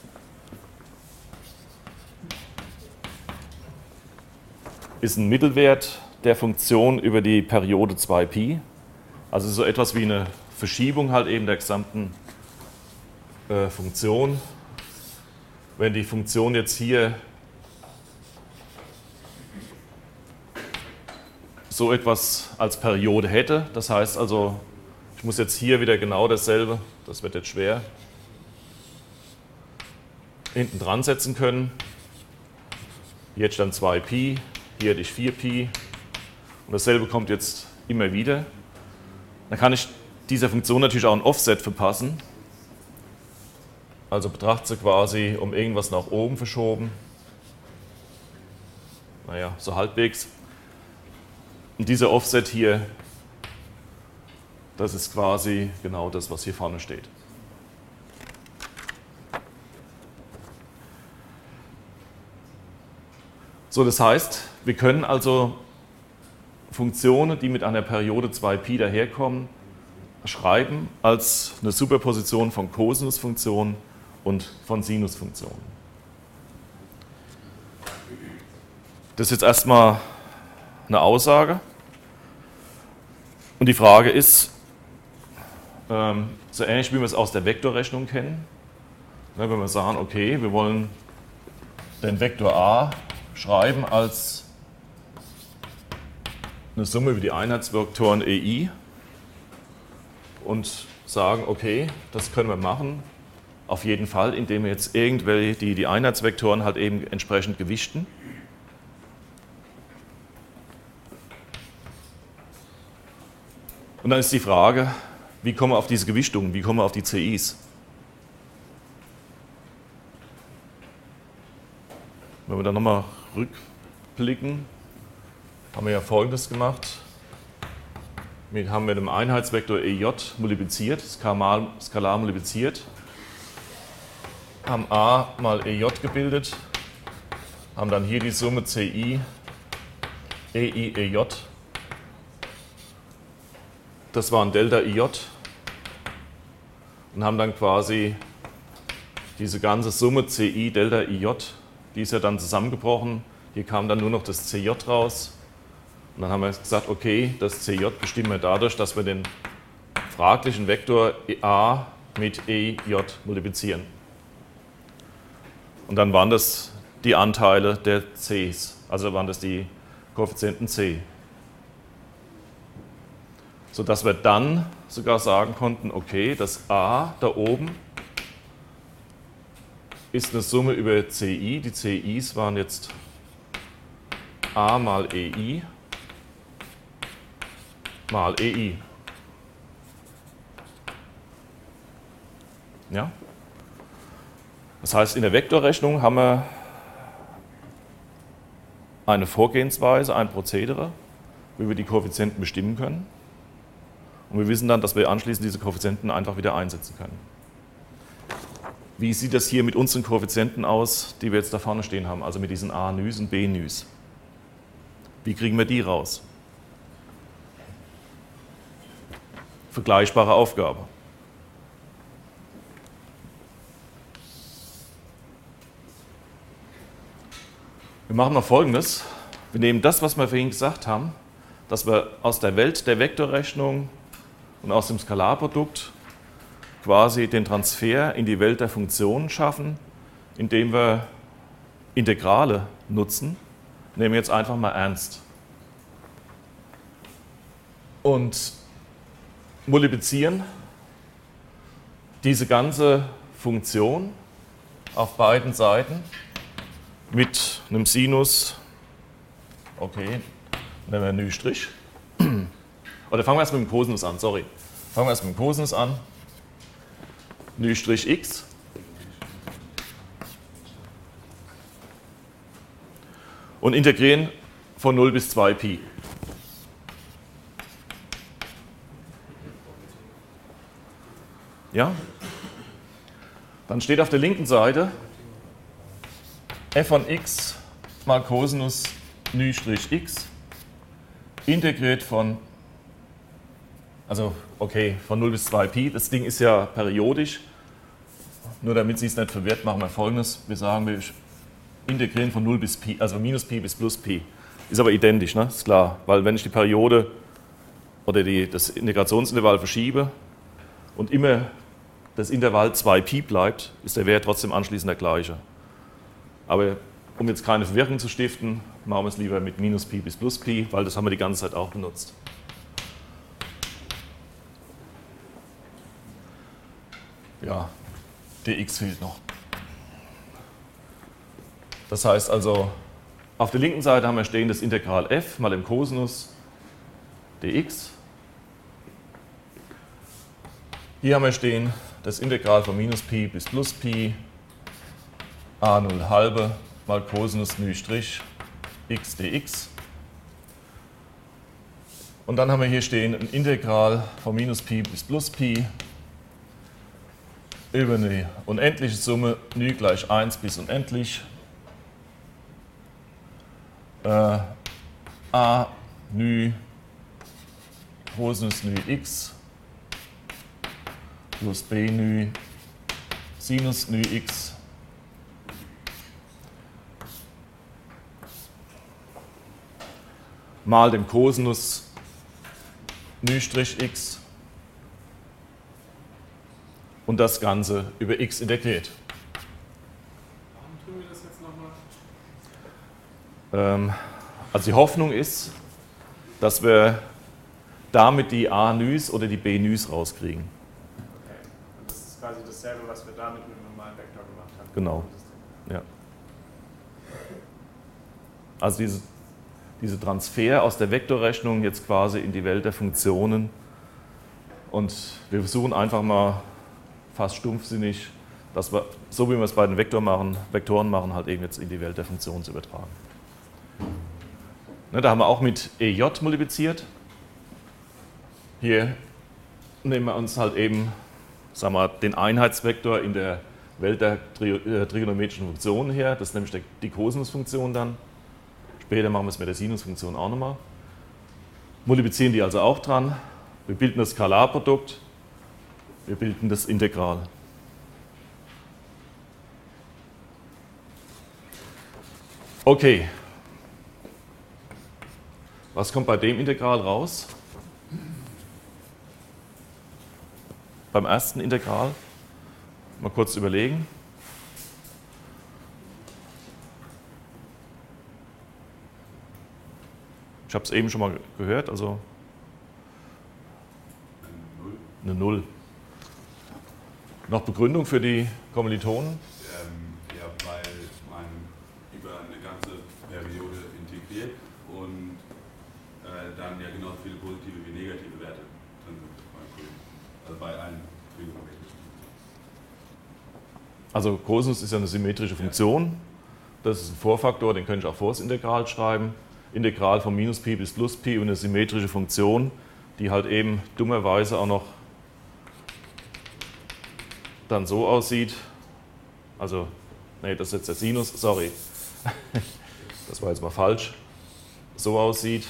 ist ein Mittelwert der Funktion über die Periode 2π. Also so etwas wie eine Verschiebung halt eben der gesamten Funktion. Wenn die Funktion jetzt hier so etwas als Periode hätte, das heißt also, ich muss jetzt hier wieder genau dasselbe, das wird jetzt schwer, hinten dran setzen können. Hier hätte ich dann 2π, hier hätte ich 4π und dasselbe kommt jetzt immer wieder. Dann kann ich dieser Funktion natürlich auch ein Offset verpassen. Also betrachte sie quasi um irgendwas nach oben verschoben. Naja, so halbwegs. Und dieser Offset hier, das ist quasi genau das, was hier vorne steht. So, das heißt, wir können also Funktionen, die mit einer Periode 2π daherkommen, schreiben als eine Superposition von Kosinusfunktionen und von Sinusfunktionen. Das ist jetzt erstmal eine Aussage. Und die Frage ist, so ähnlich wie wir es aus der Vektorrechnung kennen, wenn wir sagen, okay, wir wollen den Vektor a schreiben als eine Summe über die Einheitsvektoren EI und sagen, okay, das können wir machen, auf jeden Fall, indem wir jetzt irgendwelche die Einheitsvektoren halt eben entsprechend gewichten. Und dann ist die Frage, wie kommen wir auf diese Gewichtungen, wie kommen wir auf die CIs? Wenn wir dann nochmal rückblicken, haben wir ja Folgendes gemacht. Wir haben mit dem Einheitsvektor EJ multipliziert, skalar multipliziert, haben A mal EJ gebildet, haben dann hier die Summe CI, EI, EJ. Das war ein Delta IJ und haben dann quasi diese ganze Summe CI Delta IJ, die ist ja dann zusammengebrochen. Hier kam dann nur noch das CJ raus. Und dann haben wir gesagt, okay, das CJ bestimmen wir dadurch, dass wir den fraglichen Vektor A mit EJ multiplizieren. Und dann waren das die Anteile der Cs, also waren das die Koeffizienten C. Sodass wir dann sogar sagen konnten, okay, das A da oben ist eine Summe über CI. Die CIs waren jetzt A mal EI mal EI. Ja? Das heißt, in der Vektorrechnung haben wir eine Vorgehensweise, ein Prozedere, wie wir die Koeffizienten bestimmen können. Und wir wissen dann, dass wir anschließend diese Koeffizienten einfach wieder einsetzen können. Wie sieht das hier mit unseren Koeffizienten aus, die wir jetzt da vorne stehen haben, also mit diesen A-Nys und B-Nys? Wie kriegen wir die raus? Vergleichbare Aufgabe. Wir machen mal Folgendes. Wir nehmen das, was wir vorhin gesagt haben, dass wir aus der Welt der Vektorrechnung und aus dem Skalarprodukt quasi den Transfer in die Welt der Funktionen schaffen, indem wir Integrale nutzen. Nehmen wir jetzt einfach mal ernst. Und multiplizieren diese ganze Funktion auf beiden Seiten mit einem Sinus, okay, nehmen wir Nü'. Oder fangen wir erst mit dem Kosinus an, sorry. Fangen wir erst mit dem Kosinus an. Nü'(x). Und integrieren von 0 bis 2π. Ja? Dann steht auf der linken Seite f von x mal Cosinus Nü'(x) integriert von, also okay, von 0 bis 2π. Das Ding ist ja periodisch. Nur damit Sie es nicht verwirrt, machen wir Folgendes. Wir sagen, wir integrieren von 0 bis π, also minus π bis plus π. Ist aber identisch, ne? Ist klar. Weil wenn ich die Periode oder das Integrationsintervall verschiebe und immer das Intervall 2π bleibt, ist der Wert trotzdem anschließend der gleiche. Aber um jetzt keine Verwirrung zu stiften, machen wir es lieber mit minus π bis plus π, weil das haben wir die ganze Zeit auch benutzt. Ja, dx fehlt noch. Das heißt also, auf der linken Seite haben wir stehen das Integral f mal dem Cosinus dx. Hier haben wir stehen das Integral von minus π bis plus π a0 halbe mal Cosinus Nü' x dx. Und dann haben wir hier stehen ein Integral von minus π bis plus π über eine unendliche Summe Nü gleich 1 bis unendlich a Nü Cosinus Nü'(x) plus b Nü Sinus Nü'(x) mal dem Cosinus Nü'(x) und das Ganze über x integriert. Warum tun wir das jetzt nochmal? Also die Hoffnung ist, dass wir damit die A-Nys oder die B-Nys rauskriegen. Okay. Und das ist quasi dasselbe, was wir da mit einem normalen Vektor gemacht haben. Genau. Ja. Also diese Transfer aus der Vektorrechnung jetzt quasi in die Welt der Funktionen. Und wir versuchen einfach mal fast stumpfsinnig dass wir, so wie wir es bei den Vektoren machen, halt eben jetzt in die Welt der Funktionen zu übertragen. Ne, da haben wir auch mit EJ multipliziert. Hier nehmen wir uns halt eben, sagen wir, den Einheitsvektor in der Welt der trigonometrischen Funktionen her. Das ist nämlich die Kosinusfunktion dann. Später machen wir es mit der Sinusfunktion auch nochmal. Multiplizieren die also auch dran. Wir bilden das Skalarprodukt. Wir bilden das Integral. Okay. Was kommt bei dem Integral raus? Beim ersten Integral? Mal kurz überlegen. Ich habe es eben schon mal gehört, also eine Null. Noch Begründung für die Kommilitonen? Ja, weil man über eine ganze Periode integriert und dann ja genauso viele positive wie negative Werte drin sind. Also bei allen trigonometrischen. Also Kosinus ist ja eine symmetrische Funktion. Das ist ein Vorfaktor, den könnte ich auch vor das Integral schreiben. Integral von minus Pi bis plus Pi und eine symmetrische Funktion, die halt eben dummerweise auch noch dann so aussieht. Also, nee, das ist jetzt der Sinus, sorry. Das war jetzt mal falsch. So aussieht.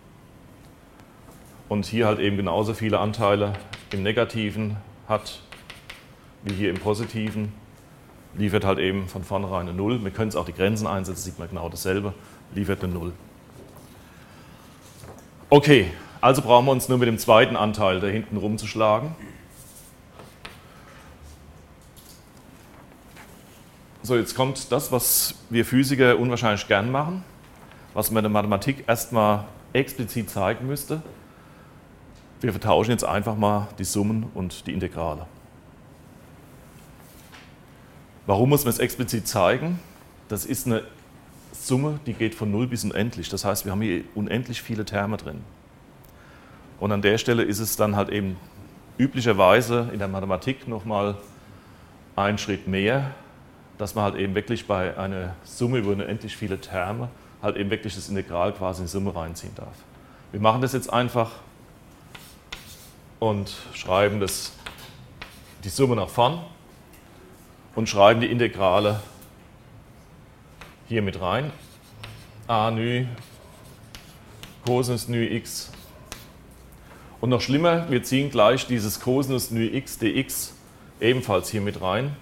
Und hier halt eben genauso viele Anteile im Negativen hat, wie hier im Positiven. Liefert halt eben von vornherein eine Null. Wir können es auch die Grenzen einsetzen, sieht man genau dasselbe. Liefert eine Null. Okay, also brauchen wir uns nur mit dem zweiten Anteil da hinten rumzuschlagen. So, jetzt kommt das, was wir Physiker unwahrscheinlich gern machen, was man in der Mathematik erstmal explizit zeigen müsste. Wir vertauschen jetzt einfach mal die Summen und die Integrale. Warum muss man es explizit zeigen? Das ist eine Summe, die geht von 0 bis unendlich. Das heißt, wir haben hier unendlich viele Terme drin. Und an der Stelle ist es dann halt eben üblicherweise in der Mathematik nochmal einen Schritt mehr, dass man halt eben wirklich bei einer Summe über unendlich viele Terme halt eben wirklich das Integral quasi in die Summe reinziehen darf. Wir machen das jetzt einfach und schreiben die Summe nach vorn und schreiben die Integrale hier mit rein. A νi Cosinus νi x. Und noch schlimmer, wir ziehen gleich dieses Cosinus νi x dx ebenfalls hier mit rein.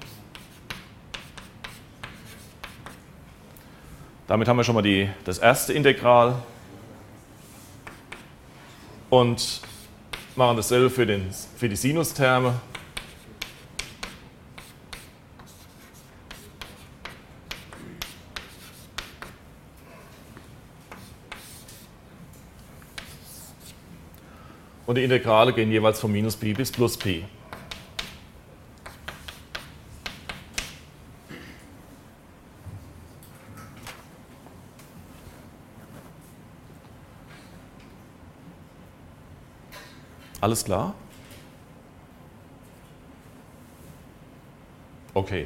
Damit haben wir schon mal das erste Integral und machen dasselbe für die Sinusterme. Und die Integrale gehen jeweils von minus Pi bis plus Pi. Alles klar? Okay.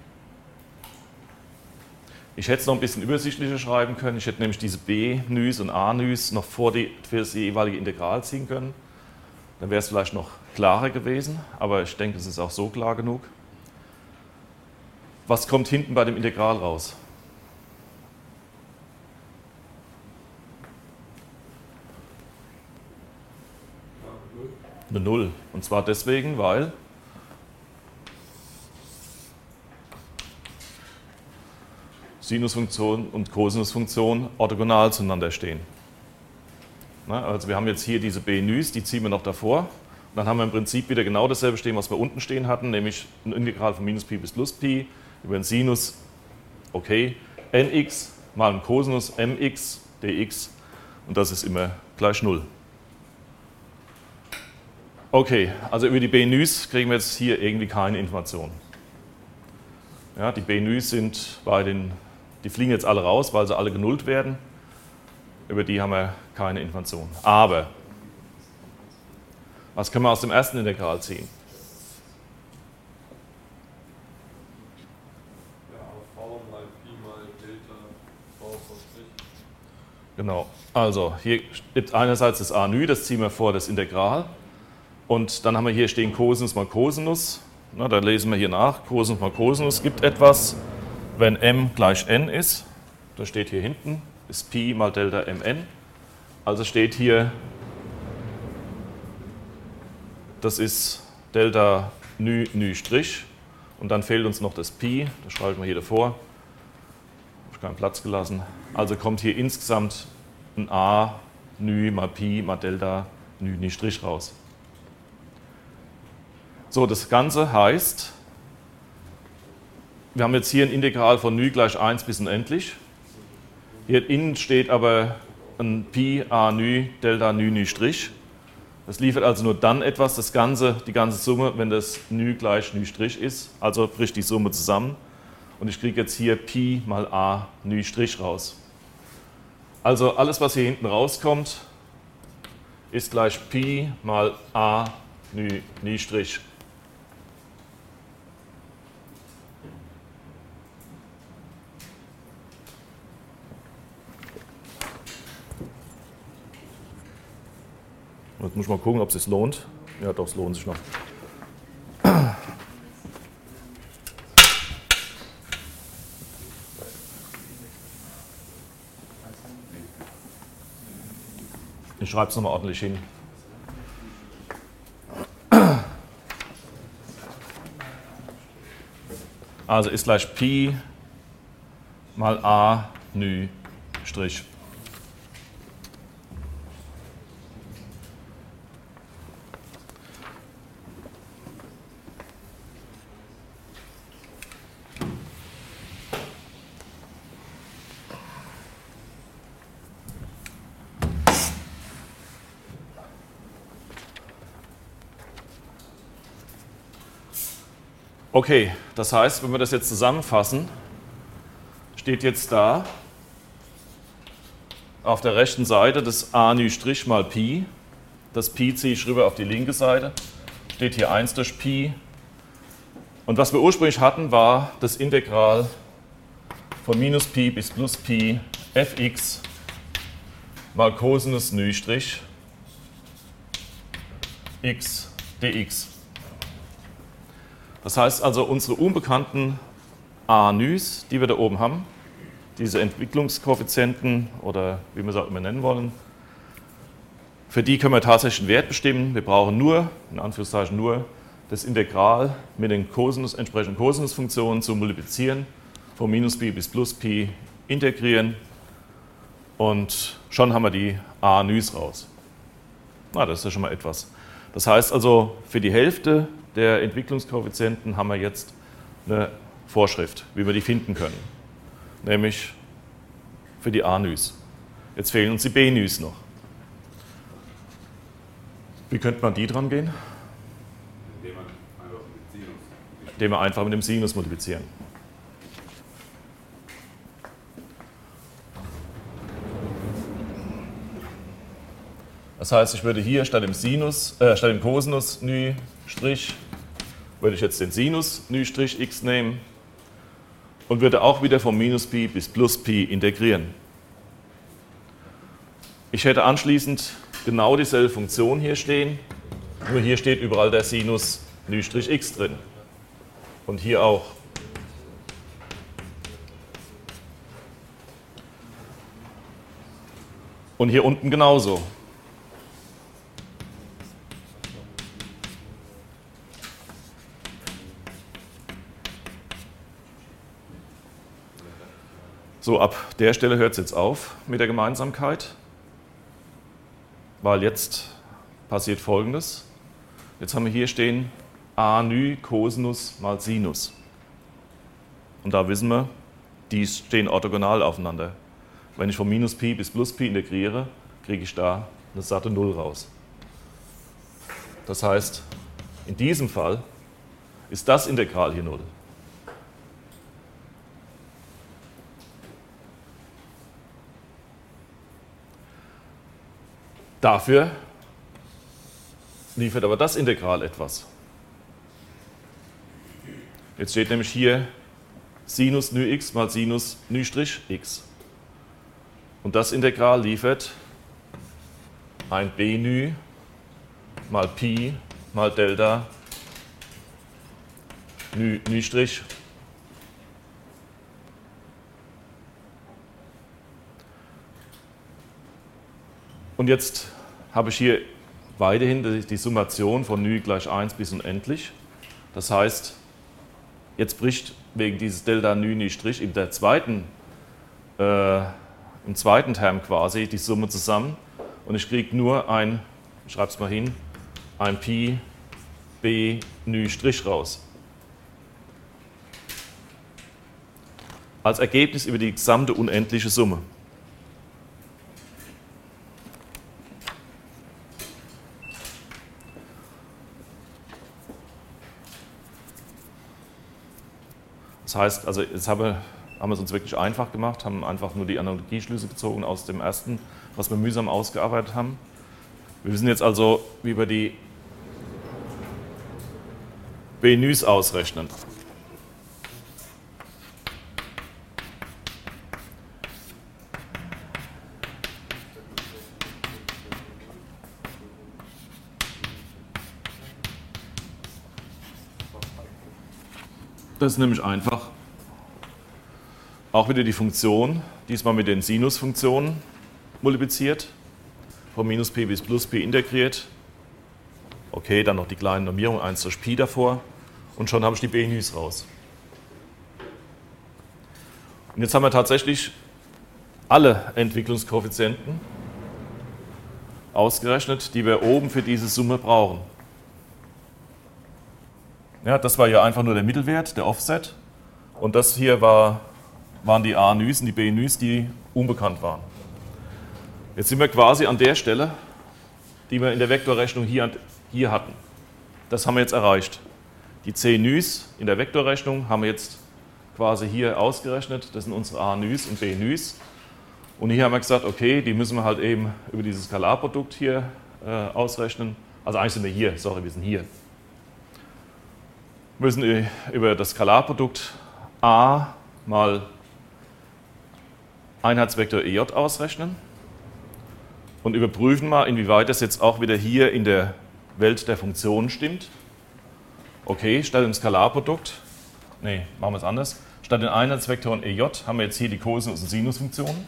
Ich hätte es noch ein bisschen übersichtlicher schreiben können. Ich hätte nämlich diese b-νs und a-νs noch für das jeweilige Integral ziehen können. Dann wäre es vielleicht noch klarer gewesen, aber ich denke, es ist auch so klar genug. Was kommt hinten bei dem Integral raus? Eine Null. Und zwar deswegen, weil Sinusfunktion und Kosinusfunktion orthogonal zueinander stehen. Also wir haben jetzt hier diese b-νs, die ziehen wir noch davor. Und dann haben wir im Prinzip wieder genau dasselbe stehen, was wir unten stehen hatten, nämlich ein Integral von minus Pi bis plus Pi über einen Sinus, okay, nx mal ein Cosinus mx dx und das ist immer gleich 0. Okay, also über die b-νs kriegen wir jetzt hier irgendwie keine Information. Ja, die b-νs sind die fliegen jetzt alle raus, weil sie alle genullt werden. Über die haben wir keine Information. Aber, was können wir aus dem ersten Integral ziehen? Genau. Also hier gibt einerseits das a νi, das ziehen wir vor, das Integral. Und dann haben wir hier stehen Cosinus mal Cosinus. Na, da lesen wir hier nach. Cosinus mal Cosinus gibt etwas, wenn m gleich n ist. Das steht hier hinten, ist Pi mal Delta mn. Also steht hier, das ist Delta νi ν'Strich. Und dann fehlt uns noch das Pi, das schreiben wir hier davor. Habe ich keinen Platz gelassen. Also kommt hier insgesamt ein a νi mal Pi mal Delta νi ν'Strich raus. So, das Ganze heißt, wir haben jetzt hier ein Integral von νi gleich 1 bis unendlich. Hier innen steht aber ein Pi a νi Delta νi ν'Strich. Das liefert also nur dann etwas, die ganze Summe, wenn das νi gleich ν'Strich ist, also bricht die Summe zusammen. Und ich kriege jetzt hier Pi mal a ν'Strich raus. Also alles, was hier hinten rauskommt, ist gleich Pi mal a ν'Strich. Jetzt muss ich mal gucken, ob es sich lohnt. Ja, doch, es lohnt sich noch. Ich schreibe es nochmal ordentlich hin. Also ist gleich Pi mal a ν'Strich. Okay, das heißt, wenn wir das jetzt zusammenfassen, steht jetzt da auf der rechten Seite das a ν'Strich mal Pi. Das Pi ziehe ich rüber auf die linke Seite. Steht hier 1 durch Pi. Und was wir ursprünglich hatten, war das Integral von minus Pi bis plus Pi fx mal Cosinus ν'Strich x dx. Das heißt also, unsere unbekannten a ν's, die wir da oben haben, diese Entwicklungskoeffizienten oder wie wir es auch immer nennen wollen, für die können wir tatsächlich einen Wert bestimmen. Wir brauchen nur, in Anführungszeichen nur, das Integral mit den entsprechenden Kosinusfunktionen zu multiplizieren, von minus Pi bis plus Pi integrieren und schon haben wir die a ν's raus. Na, das ist ja schon mal etwas. Das heißt also, für die Hälfte der Entwicklungskoeffizienten haben wir jetzt eine Vorschrift, wie wir die finden können. Nämlich für die a ν's. Jetzt fehlen uns die b ν's noch. Wie könnte man die dran gehen? Indem wir einfach mit dem Sinus multiplizieren. Das heißt, ich würde hier statt dem Cosinus ν'Strich würde ich jetzt den Sinus ν'Strich x nehmen und würde auch wieder vom minus Pi bis plus Pi integrieren. Ich hätte anschließend genau dieselbe Funktion hier stehen, nur hier steht überall der Sinus ν'Strich x drin und hier auch. Und hier unten genauso. So, ab der Stelle hört es jetzt auf mit der Gemeinsamkeit, weil jetzt passiert Folgendes. Jetzt haben wir hier stehen a νi Cosinus mal Sinus. Und da wissen wir, die stehen orthogonal aufeinander. Wenn ich von minus Pi bis plus Pi integriere, kriege ich da eine satte 0 raus. Das heißt, in diesem Fall ist das Integral hier 0. Dafür liefert aber das Integral etwas. Jetzt steht nämlich hier Sinus νx mal Sinus ν'Strich x. Und das Integral liefert ein b mal Pi mal Delta Strich. Und jetzt habe ich hier weiterhin die Summation von gleich 1 bis unendlich. Das heißt, jetzt bricht wegen dieses Delta Strich im zweiten Term quasi die Summe zusammen und ich kriege nur ein, ich schreibe es mal hin, ein Pi b Strich raus. Als Ergebnis über die gesamte unendliche Summe. Das heißt, also jetzt haben wir es uns wirklich einfach gemacht, haben einfach nur die Analogieschlüsse gezogen aus dem ersten, was wir mühsam ausgearbeitet haben. Wir müssen jetzt also über die b-Nys ausrechnen. Das ist nämlich einfach. Auch wieder die Funktion, diesmal mit den Sinusfunktionen multipliziert, von minus p bis plus p integriert. Okay, dann noch die kleine Normierung 1 durch Pi davor und schon habe ich die b-Nys raus. Und jetzt haben wir tatsächlich alle Entwicklungskoeffizienten ausgerechnet, die wir oben für diese Summe brauchen. Ja, das war ja einfach nur der Mittelwert, der Offset. Und das hier waren die a-Nys und die b-Nys, die unbekannt waren. Jetzt sind wir quasi an der Stelle, die wir in der Vektorrechnung hier hatten. Das haben wir jetzt erreicht. Die c-Nys in der Vektorrechnung haben wir jetzt quasi hier ausgerechnet. Das sind unsere a-Nys und b-Nys. Und hier haben wir gesagt, okay, die müssen wir halt eben über dieses Skalarprodukt hier ausrechnen. Also eigentlich sind wir hier, sorry, wir sind hier. Wir müssen über das Skalarprodukt a mal Einheitsvektor EJ ausrechnen und überprüfen mal, inwieweit das jetzt auch wieder hier in der Welt der Funktionen stimmt. Okay, statt dem Skalarprodukt, machen wir es anders. Statt den Einheitsvektoren EJ haben wir jetzt hier die Kosinus- und Sinusfunktionen,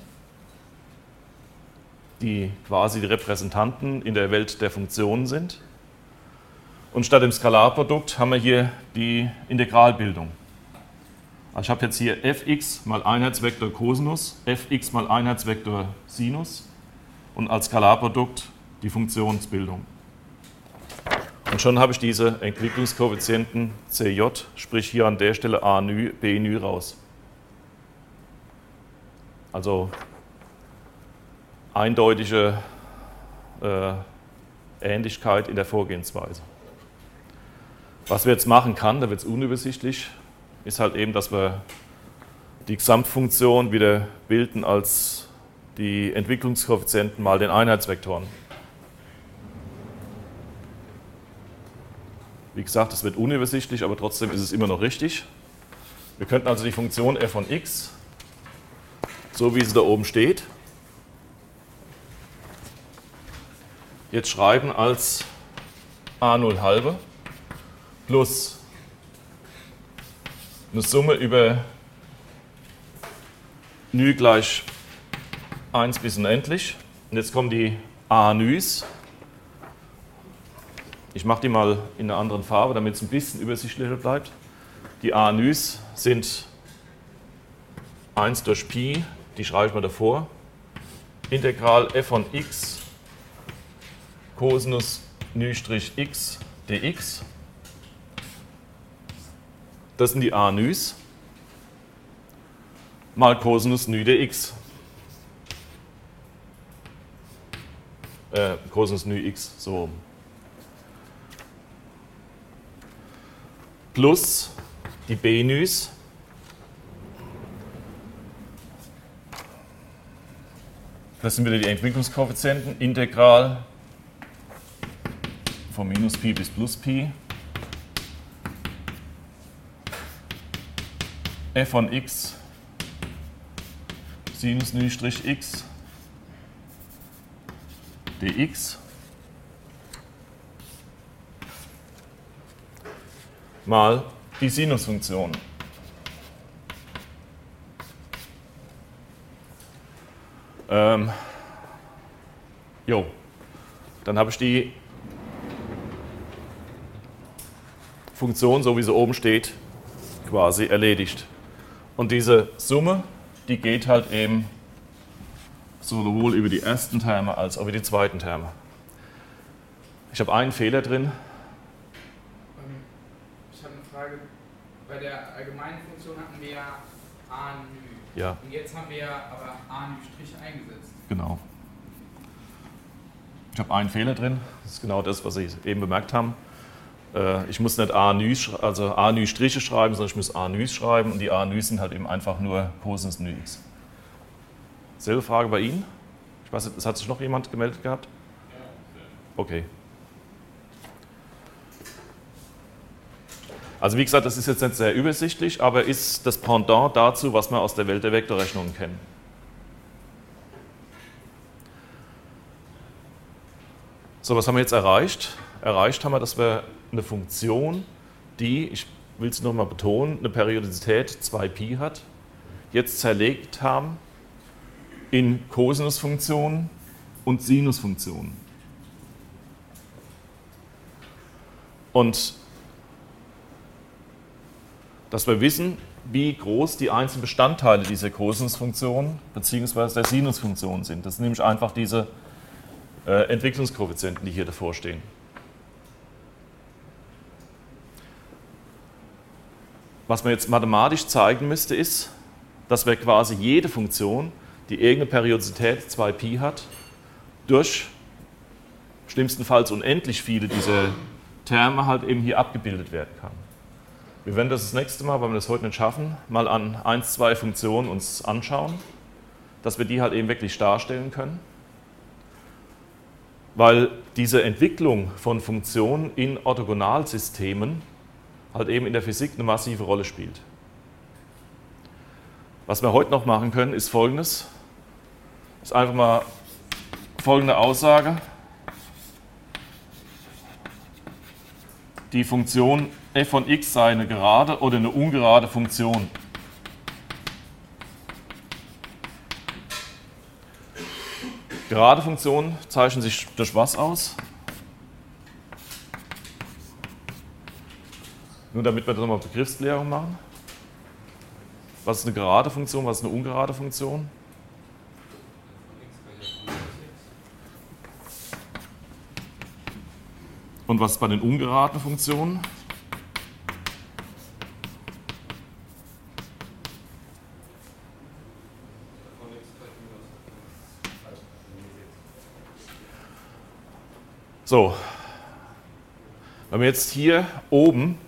die quasi die Repräsentanten in der Welt der Funktionen sind. Und statt dem Skalarprodukt haben wir hier die Integralbildung. Also ich habe jetzt hier fx mal Einheitsvektor Cosinus, fx mal Einheitsvektor Sinus und als Skalarprodukt die Funktionsbildung. Und schon habe ich diese Entwicklungskoeffizienten Cj, sprich hier an der Stelle a-Ny, b-Ny raus. Also eindeutige Ähnlichkeit in der Vorgehensweise. Was wir jetzt machen kann, da wird es unübersichtlich, ist halt eben, dass wir die Gesamtfunktion wieder bilden als die Entwicklungskoeffizienten mal den Einheitsvektoren. Wie gesagt, das wird unübersichtlich, aber trotzdem ist es immer noch richtig. Wir könnten also die Funktion f von x, so wie sie da oben steht, jetzt schreiben als a0 halbe plus eine Summe über Ny gleich 1 bis unendlich. Und jetzt kommen die a-Nys. Ich mache die mal in einer anderen Farbe, damit es ein bisschen übersichtlicher bleibt. Die a-Nys sind 1 durch Pi, die schreibe ich mal davor. Integral f von x Cosinus Ny' dx. Das sind die a-Nys mal Cosinus Ny dx. Cosinus Ny x, so. Plus die b-Nys das sind wieder die Entwicklungskoeffizienten, Integral von minus Pi bis plus Pi f von x Sinus Ny' x dx mal die Sinusfunktion. Dann habe ich die Funktion, so wie sie oben steht, quasi erledigt. Und diese Summe, die geht halt eben sowohl über die ersten Terme als auch über die zweiten Terme. Ich habe einen Fehler drin. Ich habe eine Frage. Bei der allgemeinen Funktion hatten wir ja a-nü. Ja. Und jetzt haben wir ja aber a-nü' eingesetzt. Genau. Ich habe einen Fehler drin. Das ist genau das, was Sie eben bemerkt haben. Ich muss nicht a-nü, also a-nü Striche schreiben, sondern ich muss a-nüs schreiben und die a-nüs sind halt eben einfach nur Cosinus nü x. Selbe Frage bei Ihnen? Ich weiß nicht, es hat sich noch jemand gemeldet gehabt? Okay. Also wie gesagt, das ist jetzt nicht sehr übersichtlich, aber ist das Pendant dazu, was wir aus der Welt der Vektorrechnungen kennen. So, was haben wir jetzt erreicht? Erreicht haben wir, dass wir eine Funktion, die, ich will es nochmal betonen, eine Periodizität 2π hat, jetzt zerlegt haben in Kosinusfunktionen und Sinusfunktionen. Und dass wir wissen, wie groß die einzelnen Bestandteile dieser Kosinusfunktion bzw. der Sinusfunktion sind. Das sind nämlich einfach diese Entwicklungskoeffizienten, die hier davor stehen. Was man jetzt mathematisch zeigen müsste, ist, dass wir quasi jede Funktion, die irgendeine Periodizität 2π hat, durch schlimmstenfalls unendlich viele dieser Terme halt eben hier abgebildet werden kann. Wir werden das nächste Mal, weil wir das heute nicht schaffen, mal an 1, 2 Funktionen uns anschauen, dass wir die halt eben wirklich darstellen können. Weil diese Entwicklung von Funktionen in Orthogonalsystemen halt eben in der Physik eine massive Rolle spielt. Was wir heute noch machen können, ist Folgendes. Das ist einfach mal folgende Aussage. Die Funktion f von x sei eine gerade oder eine ungerade Funktion. Gerade Funktionen zeichnen sich durch was aus? Nur damit wir das nochmal Begriffsklärung machen. Was ist eine gerade Funktion, was ist eine ungerade Funktion? Und was ist bei den ungeraden Funktionen? So, wenn wir jetzt hier oben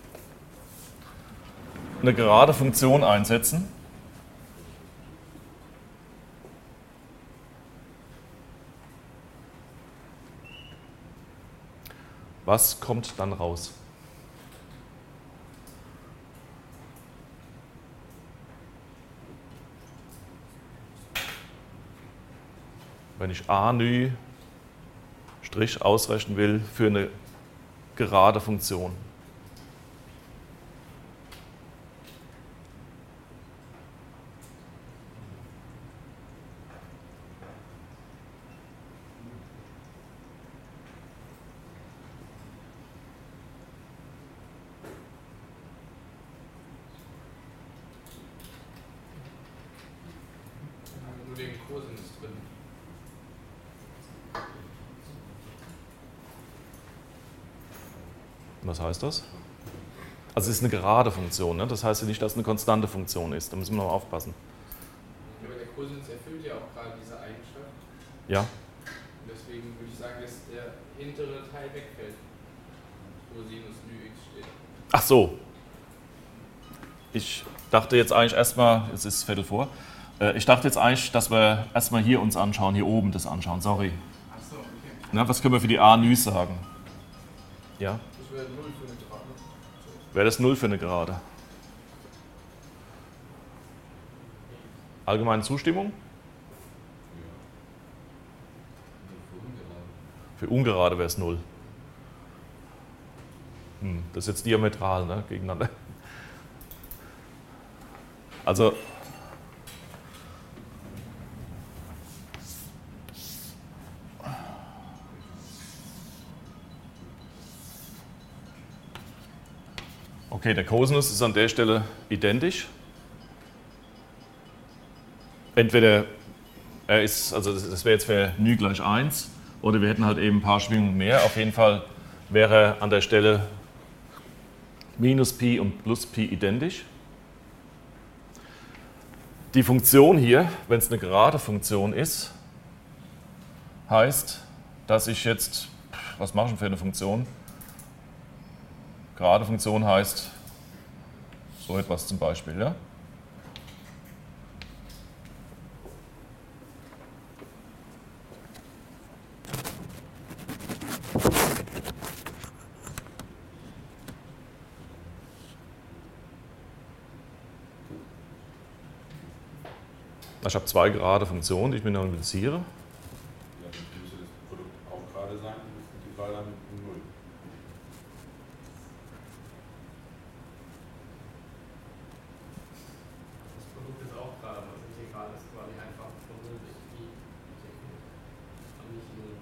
eine gerade Funktion einsetzen, was kommt dann raus? Wenn ich a-nü Strich ausrechnen will für eine gerade Funktion. Nur den Cosinus drin. Was heißt das? Also es ist eine gerade Funktion, ne? Das heißt ja nicht, dass es eine konstante Funktion ist. Da müssen wir noch aufpassen. Aber der Cosinus erfüllt ja auch gerade diese Eigenschaft. Ja? Und deswegen würde ich sagen, dass der hintere Teil wegfällt, wo Sinus nü x steht. Ach so. Ich dachte jetzt eigentlich erstmal, es ist Viertel vor, ich dachte jetzt eigentlich, dass wir erstmal hier uns anschauen, hier oben das anschauen, sorry. Ach so, okay. Na, was können wir für die a-nüs sagen? Ja? Das wäre 0 für eine Gerade. Wäre das 0 für eine Gerade? Allgemeine Zustimmung? Für ungerade wäre es 0. Das ist jetzt diametral, ne, gegeneinander. Also okay, der Kosinus ist an der Stelle identisch. Entweder er ist, also das wäre jetzt für νi gleich 1, oder wir hätten halt eben ein paar Schwingungen mehr. Auf jeden Fall wäre er an der Stelle minus Pi und plus Pi identisch. Die Funktion hier, wenn es eine gerade Funktion ist, heißt, dass ich jetzt, was mache ich denn für eine Funktion? Gerade Funktion heißt so etwas zum Beispiel, ja? Ich habe zwei gerade Funktionen, die ich miteinander multipliziere. Ja, dann müsste das Produkt auch gerade sein, dann ist die Integral dann 0. Das Produkt ist auch gerade, aber das Integral ist quasi einfach von 0 bis Pi integriert. Und nicht 0.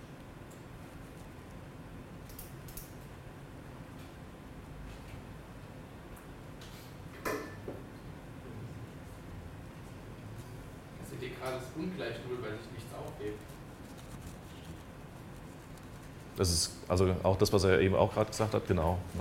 Das Integral ist ungleich 0, weil sich nichts aufhebt. Das ist also auch das, was er eben auch gerade gesagt hat, genau. Ne?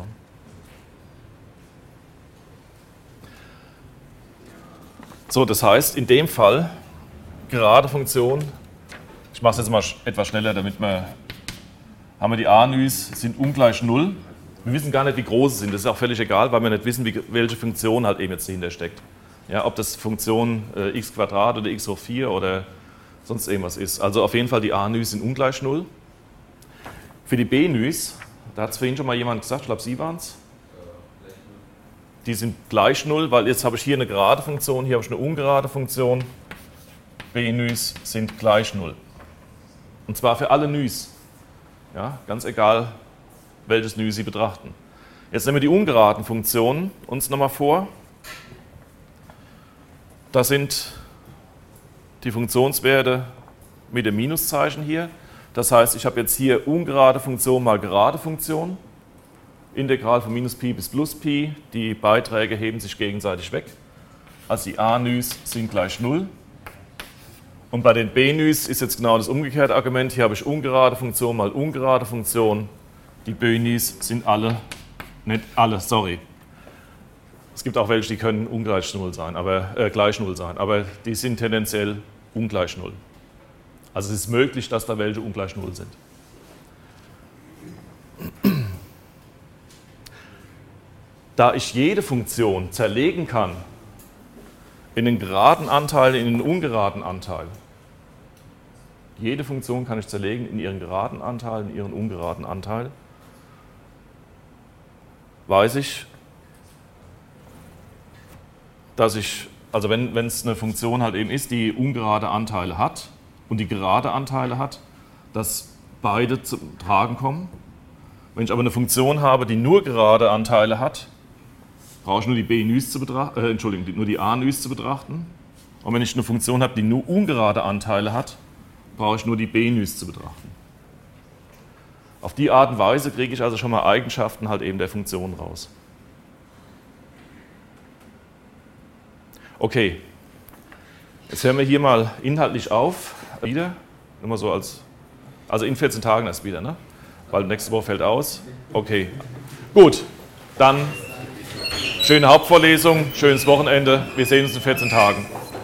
So, das heißt, in dem Fall, gerade Funktion, ich mache es jetzt mal etwas schneller, damit wir, haben wir die a-νs sind ungleich 0. Wir wissen gar nicht, wie groß sie sind, das ist auch völlig egal, weil wir nicht wissen, welche Funktion halt eben jetzt dahinter steckt. Ja, ob das Funktion x² oder x hoch 4 oder sonst irgendwas ist. Also auf jeden Fall die a-νs sind ungleich 0. Für die b-νs, da hat es vorhin schon mal jemand gesagt, ich glaube Sie waren es, die sind gleich 0, weil jetzt habe ich hier eine gerade Funktion, hier habe ich eine ungerade Funktion. b-νs sind gleich 0. Und zwar für alle νs. Ja, ganz egal, welches νs Sie betrachten. Jetzt nehmen wir die ungeraden Funktionen uns nochmal vor. Das sind die Funktionswerte mit dem Minuszeichen hier. Das heißt, ich habe jetzt hier ungerade Funktion mal gerade Funktion. Integral von minus Pi bis plus Pi. Die Beiträge heben sich gegenseitig weg. Also die a-νs sind gleich 0. Und bei den b-νs ist jetzt genau das umgekehrte Argument. Hier habe ich ungerade Funktion mal ungerade Funktion. Die b-νs sind alle, nicht alle, sorry. Es gibt auch welche, die können ungleich 0 sein, aber gleich 0 sein, aber die sind tendenziell ungleich 0. Also es ist möglich, dass da welche ungleich 0 sind. Da ich jede Funktion zerlegen kann in den geraden Anteil, in den ungeraden Anteil, jede Funktion kann ich zerlegen in ihren geraden Anteil, in ihren ungeraden Anteil, weiß ich, dass ich, also wenn es eine Funktion halt eben ist, die ungerade Anteile hat und die gerade Anteile hat, dass beide zum Tragen kommen. Wenn ich aber eine Funktion habe, die nur gerade Anteile hat, brauche ich nur die b-νs zu betrachten, nur die a-νs zu betrachten. Und wenn ich eine Funktion habe, die nur ungerade Anteile hat, brauche ich nur die b-νs zu betrachten. Auf die Art und Weise kriege ich also schon mal Eigenschaften halt eben der Funktion raus. Okay, jetzt hören wir hier mal inhaltlich auf. Wieder, immer so also in 14 Tagen erst wieder, ne? Weil nächste Woche fällt aus. Okay, gut, dann schöne Hauptvorlesung, schönes Wochenende. Wir sehen uns in 14 Tagen.